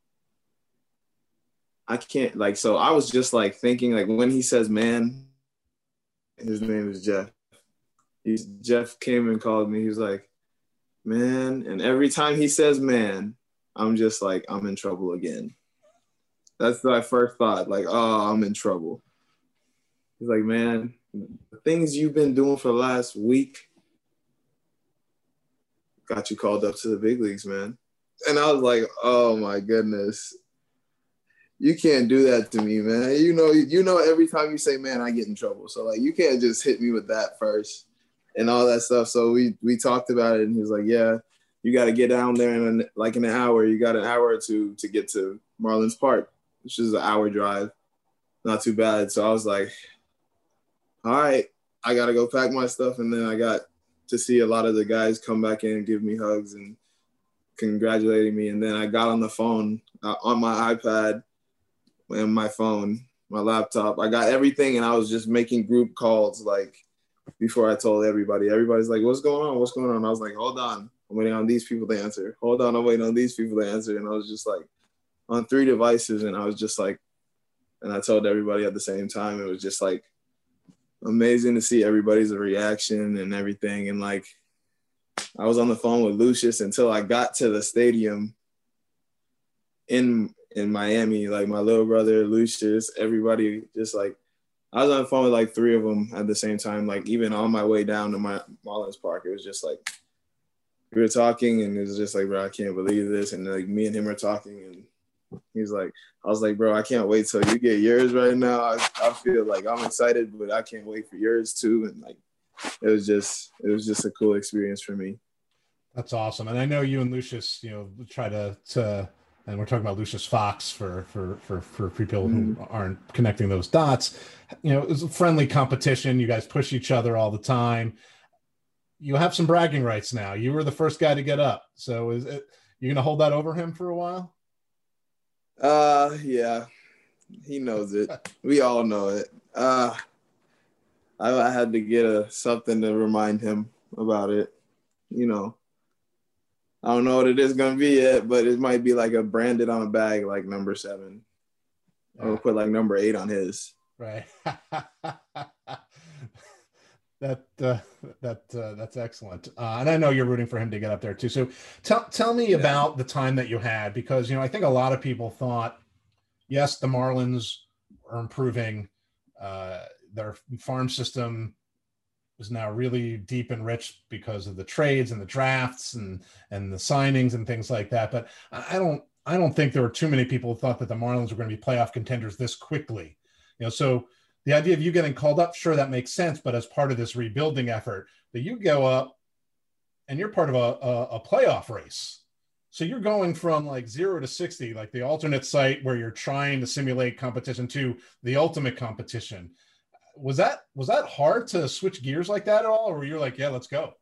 I can't, like, so I was just like thinking, like, when he says man, his name is Jeff. Jeff came and called me. He was like, man. And every time he says man, I'm just like, I'm in trouble again. That's my first thought, like, oh, I'm in trouble. He's like, man, the things you've been doing for the last week got you called up to the big leagues, man. And I was like, oh my goodness. You can't do that to me, man. You know, every time you say man, I get in trouble. So like, you can't just hit me with that first and all that stuff. So we talked about it, and he was like, yeah, you got to get down there in an hour. You got an hour or two to get to Marlins Park, which is an hour drive. Not too bad. So I was like, all right, I got to go pack my stuff. And then I got to see a lot of the guys come back in and give me hugs and congratulating me. And then I got on the phone on my iPad and my phone, my laptop. I got everything, and I was just making group calls like before I told everybody. Everybody's like, what's going on? What's going on? I was like, hold on. I'm waiting on these people to answer. Hold on. I'm waiting on these people to answer. And I was just like on 3 devices, and I was just like, and I told everybody at the same time. It was just like amazing to see everybody's reaction and everything. And like, I was on the phone with Lucius until I got to the stadium in Miami. Like my little brother, Lucius, everybody, just like, I was on the phone with like 3 of them at the same time. Like even on my way down to my Marlins Park, it was just like, we were talking, and it was just like, bro, I can't believe this. And like me and him were talking, and he's like, I was like, bro, I can't wait till you get yours right now. I feel like I'm excited, but I can't wait for yours too. And like, it was just a cool experience for me. That's awesome. And I know you and Lucius, you know, try to and we're talking about Lucius Fox for people who aren't connecting those dots. You know, it was a friendly competition. You guys push each other all the time. You have some bragging rights now. You were the first guy to get up. So you going to hold that over him for a while? Yeah, he knows it. We all know it. I had to get something to remind him about it. You know, I don't know what it is going to be yet, but it might be like a branded on a bag, like number 7. Yeah. Or put like number 8 on his. Right. That's excellent. And I know you're rooting for him to get up there too. So tell me about the time that you had, because, you know, I think a lot of people thought, yes, the Marlins are improving. their farm system is now really deep and rich because of the trades and the drafts and the signings and things like that. But I don't think there were too many people who thought that the Marlins were going to be playoff contenders this quickly. So the idea of you getting called up, sure, that makes sense. But as part of this rebuilding effort, that you go up and you're part of a playoff race. So you're going from like 0 to 60, like the alternate site where you're trying to simulate competition to the ultimate competition. Was that hard to switch gears like that at all? Or were you like, yeah, let's go?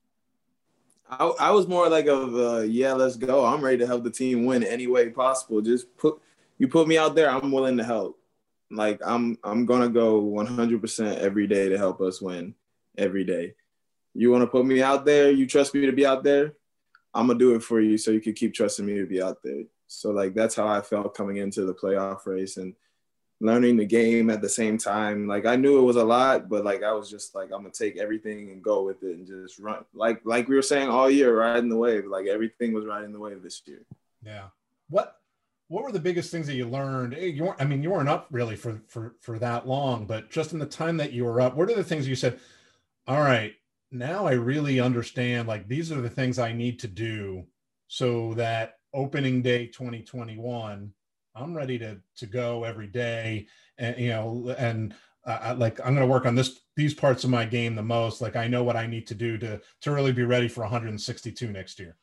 I was more like yeah, let's go. I'm ready to help the team win any way possible. Just put me out there. I'm willing to help. Like I'm going to go 100% every day to help us win every day. You want to put me out there? You trust me to be out there? I'm going to do it for you so you can keep trusting me to be out there. So, like, that's how I felt coming into the playoff race and learning the game at the same time. Like, I knew it was a lot, but, like, I was just like, I'm going to take everything and go with it and just run. Like we were saying all year, riding the wave. Like, everything was riding the wave this year. Yeah. What were the biggest things that you learned? You weren't up really for that long, but just in the time that you were up, what are the things you said, all right, now I really understand, like, these are the things I need to do so that opening day 2021, I'm ready to go every day. And, like, I'm going to work on these parts of my game the most. Like, I know what I need to do to really be ready for 162 next year.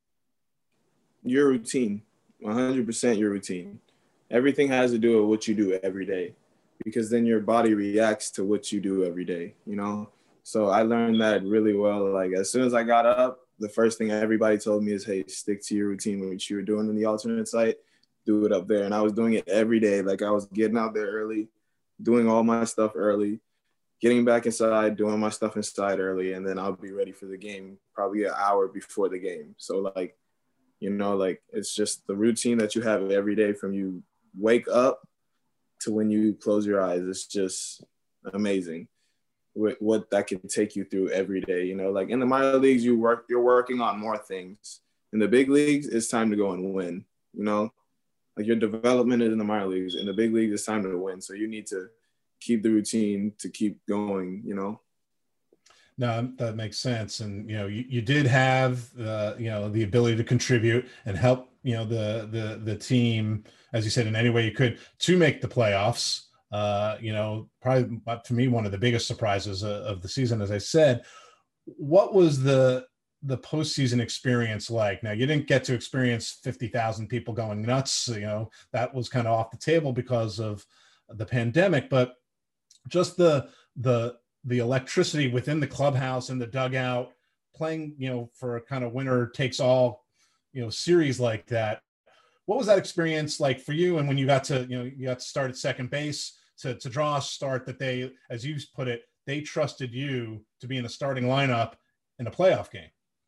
Your routine, 100% your routine. Everything has to do with what you do every day, because then your body reacts to what you do every day, So I learned that really well. Like, as soon as I got up, the first thing everybody told me is, hey, stick to your routine, which you were doing in the alternate site, do it up there. And I was doing it every day. Like, I was getting out there early, doing all my stuff early, getting back inside, doing my stuff inside early, and then I'll be ready for the game probably an hour before the game. So, like, it's just the routine that you have every day from you wake up to when you close your eyes. It's just amazing what that can take you through every day. Like, in the minor leagues, you're working on more things. In the big leagues, it's time to go and win. Like, your development is in the minor leagues. In the big leagues, it's time to win. So you need to keep the routine to keep going. No, that makes sense. And, you did have, the ability to contribute and help, the team, as you said, in any way you could to make the playoffs. Probably to me, one of the biggest surprises of the season, as I said. What was the postseason experience like? Now, you didn't get to experience 50,000 people going nuts. That was kind of off the table because of the pandemic, but just the electricity within the clubhouse and the dugout, playing, for a kind of winner takes all, series like that. What was that experience like for you? And when you got to start at second base to draw a start that they, as you put it, they trusted you to be in the starting lineup in a playoff game.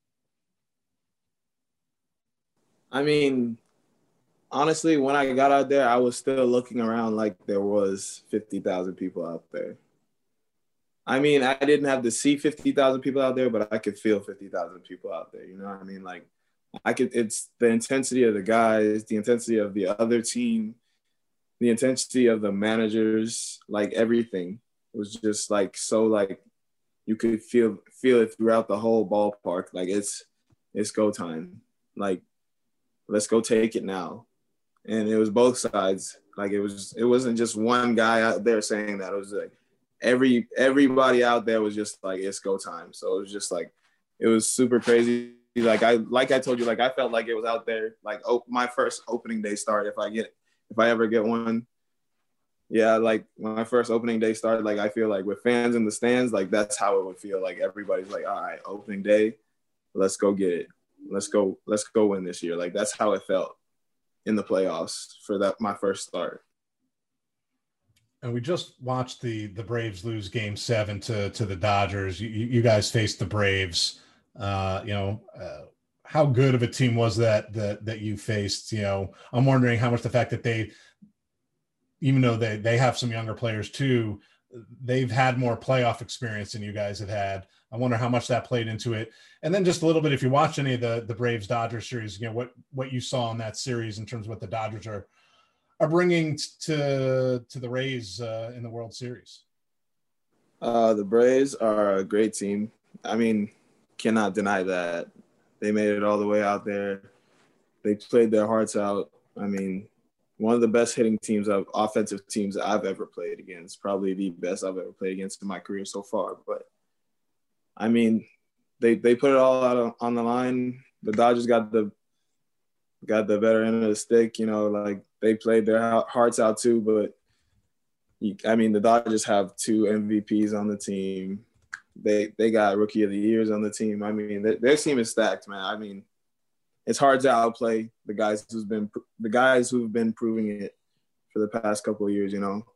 I mean, honestly, when I got out there, I was still looking around like there was 50,000 people out there. I mean, I didn't have to see 50,000 people out there, but I could feel 50,000 people out there. You know what I mean? Like, it's the intensity of the guys, the intensity of the other team, the intensity of the managers, like, everything. It was just like, so, like, you could feel it throughout the whole ballpark. Like, it's go time. Like, let's go take it now. And it was both sides. Like, it wasn't just one guy out there saying that. It was like everybody out there was just like, it's go time. So it was just like, it was super crazy. Like I told you, like, I felt like it was out there, like, my first opening day start. If I ever get one. Yeah, like, my first opening day started, like, I feel like with fans in the stands, like, that's how it would feel. Like, everybody's like, all right, opening day, let's go get it. Let's go win this year. Like, that's how it felt in the playoffs for my first start. And we just watched the Braves lose Game 7 to the Dodgers. You guys faced the Braves. How good of a team was that you faced? I'm wondering how much the fact that they, even though they have some younger players too, they've had more playoff experience than you guys have had. I wonder how much that played into it. And then just a little bit, if you watch any of the Braves Dodgers series, what you saw in that series in terms of what the Dodgers are bringing to the Rays in the World Series. The Braves are a great team. I mean, cannot deny that. They made it all the way out there. They played their hearts out. I mean, one of the best hitting teams of offensive teams that I've ever played against. Probably the best I've ever played against in my career so far. But I mean, they put it all out on the line. The Dodgers got the better end of the stick. You know, like they played their hearts out too. But I mean, the Dodgers have 2 MVPs on the team. They got Rookie of the Years on the team. I mean, their team is stacked, man. I mean, it's hard to outplay the guys who've been proving it for the past couple of years, you know.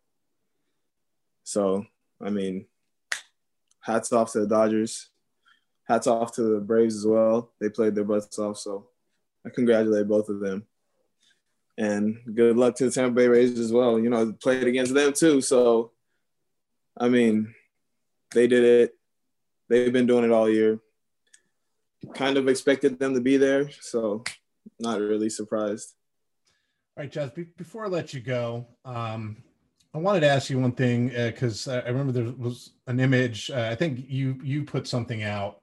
So, I mean, hats off to the Dodgers. Hats off to the Braves as well. They played their butts off, so I congratulate both of them. And good luck to the Tampa Bay Rays as well. You know, played against them too. So, I mean, they did it. They've been doing it all year. Kind of expected them to be there, so not really surprised. All right, Jazz, before I let you go, I wanted to ask you one thing because I remember there was an image. I think you put something out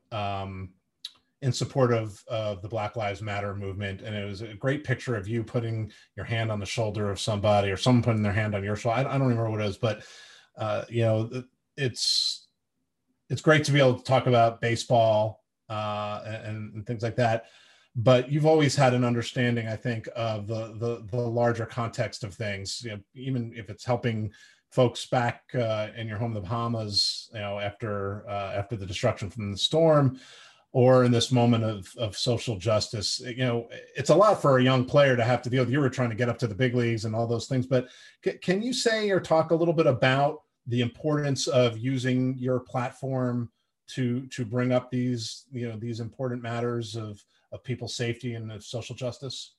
in support of the Black Lives Matter movement, and it was a great picture of you putting your hand on the shoulder of somebody or someone putting their hand on your shoulder. I don't remember what it is, but you know, it's great to be able to talk about baseball and things like that. But you've always had an understanding, I think, of the larger context of things. You know, even if it's helping folks back in your home in the Bahamas, you know, after the destruction from the storm, or in this moment of social justice. You know, it's a lot for a young player to have to deal with. You were trying to get up to the big leagues and all those things, but can you say or talk a little bit about the importance of using your platform to bring up these, you know, these important matters of people's safety and of social justice?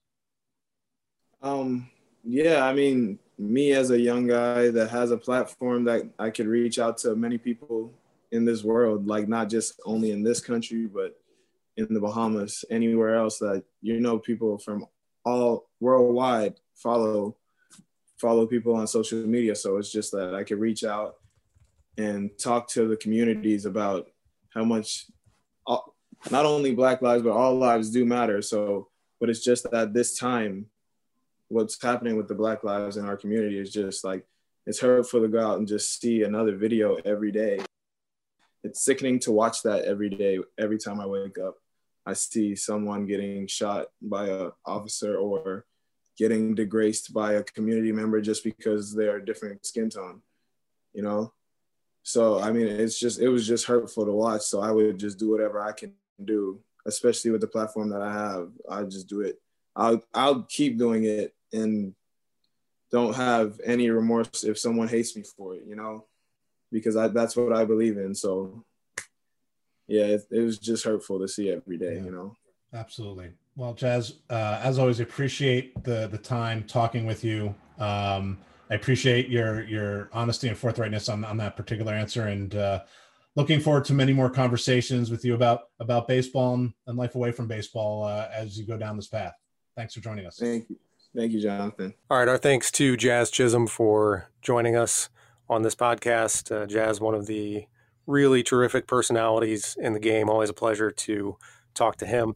Yeah, I mean, me as a young guy that has a platform that I could reach out to many people in this world, like not just only in this country, but in the Bahamas, anywhere else, that, you know, people from all worldwide follow people on social media. So it's just that I could reach out and talk to the communities about how much not only Black lives, but all lives do matter. So, but it's just that this time, what's happening with the Black lives in our community is just like, it's hurtful to go out and just see another video every day. It's sickening to watch that every day. Every time I wake up, I see someone getting shot by an officer or getting disgraced by a community member just because they're a different skin tone, you know? So, I mean, it was just hurtful to watch. So I would just do whatever I can do, especially with the platform that I have. I just do it. I'll keep doing it and don't have any remorse if someone hates me for it, you know, because that's what I believe in. So yeah, it was just hurtful to see every day, you know? Absolutely. Well, Jazz, as always, appreciate the time talking with you. I appreciate your honesty and forthrightness on that particular answer, and looking forward to many more conversations with you about baseball and life away from baseball as you go down this path. Thanks for joining us. Thank you, Jonathan. All right, our thanks to Jazz Chisholm for joining us on this podcast. Jazz, one of the really terrific personalities in the game. Always a pleasure to talk to him.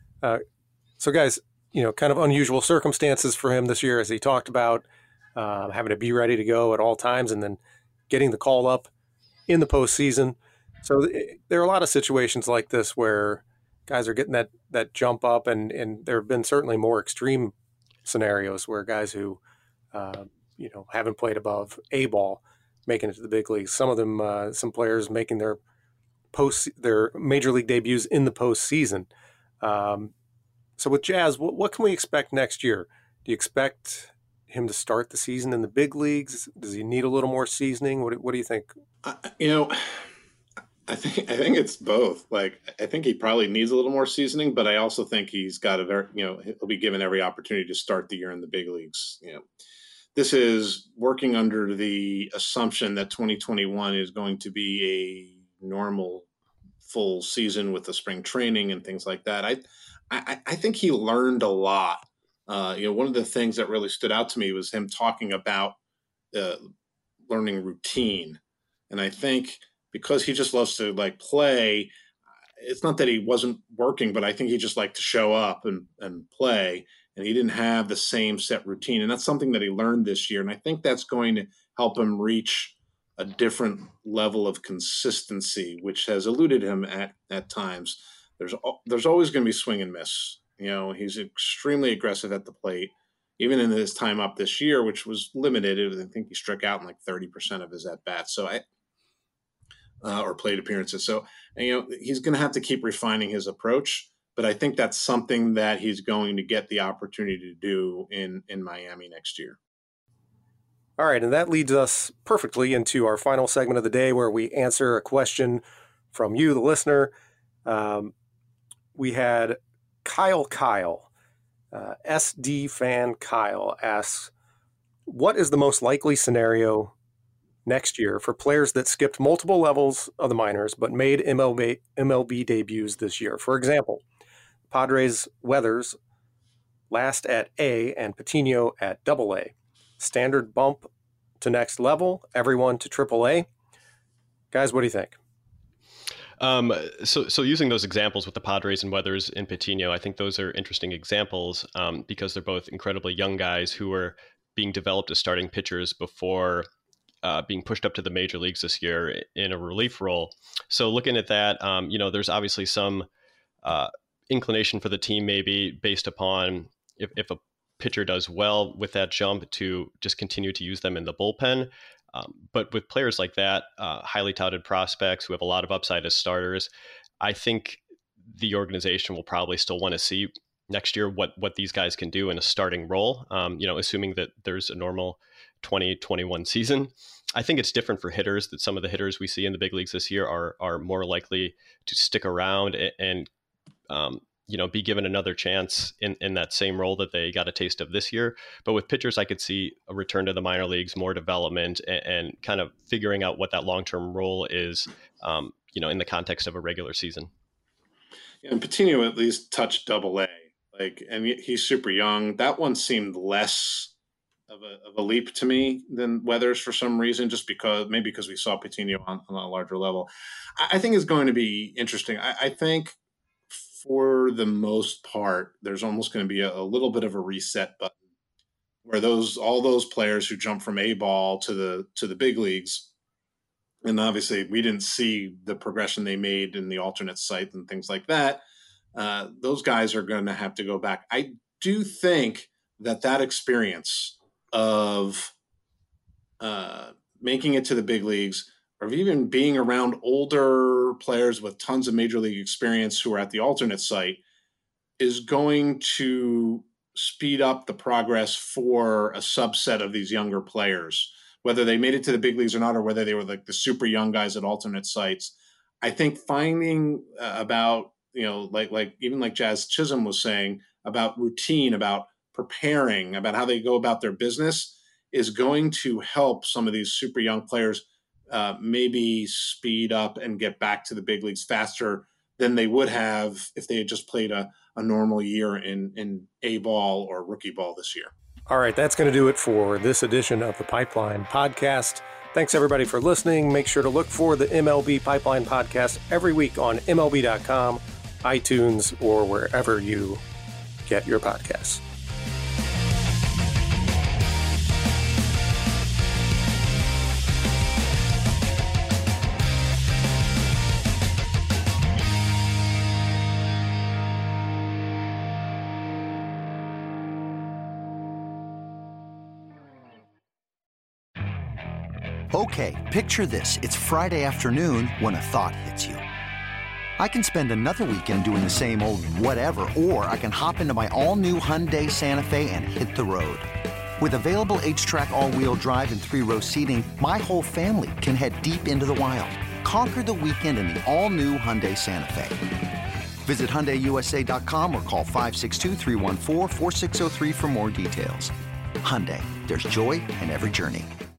So guys, you know, kind of unusual circumstances for him this year, as he talked about, having to be ready to go at all times and then getting the call up in the postseason. So there are a lot of situations like this where guys are getting that jump up, and there have been certainly more extreme scenarios where guys who, haven't played above A ball making it to the big leagues. Some of them, some players making their major league debuts in the postseason. So with Jazz, what can we expect next year? Do you expect him to start the season in the big leagues? Does he need a little more seasoning? What do you think? I think it's both. Like, I think he probably needs a little more seasoning, but I also think he's got he'll be given every opportunity to start the year in the big leagues. You know, this is working under the assumption that 2021 is going to be a normal full season with the spring training and things like that. I think he learned a lot. One of the things that really stood out to me was him talking about learning routine. And I think because he just loves to like play. It's not that he wasn't working, but I think he just liked to show up and play, and he didn't have the same set routine. And that's something that he learned this year. And I think that's going to help him reach a different level of consistency, which has eluded him at times. There's always going to be swing and miss. He's extremely aggressive at the plate, even in his time up this year, which was limited. I think he struck out in like 30% of his at-bats. Or plate appearances. So, he's going to have to keep refining his approach, but I think that's something that he's going to get the opportunity to do in Miami next year. All right, and that leads us perfectly into our final segment of the day, where we answer a question from you, the listener. We had Kyle, SD fan Kyle asks, what is the most likely scenario next year for players that skipped multiple levels of the minors but made MLB debuts this year? For example, Padres Weathers last at A and Patino at AA. Standard bump to next level, everyone to AAA. Guys, what do you think? So using those examples with the Padres and Weathers and Patino, I think those are interesting examples because they're both incredibly young guys who are being developed as starting pitchers before being pushed up to the major leagues this year in a relief role. So looking at that, there's obviously some inclination for the team, maybe based upon if a pitcher does well with that jump, to just continue to use them in the bullpen. But with players like that, highly touted prospects who have a lot of upside as starters, I think the organization will probably still want to see next year what these guys can do in a starting role, assuming that there's a normal 2021 season. I think it's different for hitters, that some of the hitters we see in the big leagues this year are more likely to stick around and be given another chance in that same role that they got a taste of this year. But with pitchers, I could see a return to the minor leagues, more development, and kind of figuring out what that long-term role is, in the context of a regular season. Yeah, and Patino at least touched AA, and he's super young. That one seemed less of a leap to me than Weathers for some reason, just because we saw Patino on a larger level. I think it's going to be interesting. I think for the most part, there's almost going to be a little bit of a reset button where all those players who jump from A ball to the big leagues, and obviously we didn't see the progression they made in the alternate site and things like that. Those guys are going to have to go back. I do think that experience of making it to the big leagues, or even being around older players with tons of major league experience who are at the alternate site, is going to speed up the progress for a subset of these younger players, whether they made it to the big leagues or not, or whether they were like the super young guys at alternate sites. I think finding about, like Jazz Chisholm was saying, about routine, about preparing, about how they go about their business, is going to help some of these super young players maybe speed up and get back to the big leagues faster than they would have if they had just played a normal year in A ball or rookie ball this year. All right, that's going to do it for this edition of the Pipeline Podcast. Thanks, everybody, for listening. Make sure to look for the MLB Pipeline Podcast every week on MLB.com, iTunes, or wherever you get your podcasts. Okay, picture this. It's Friday afternoon when a thought hits you. I can spend another weekend doing the same old whatever, or I can hop into my all-new Hyundai Santa Fe and hit the road. With available H-Track all-wheel drive and 3-row seating, my whole family can head deep into the wild. Conquer the weekend in the all-new Hyundai Santa Fe. Visit HyundaiUSA.com or call 562-314-4603 for more details. Hyundai, there's joy in every journey.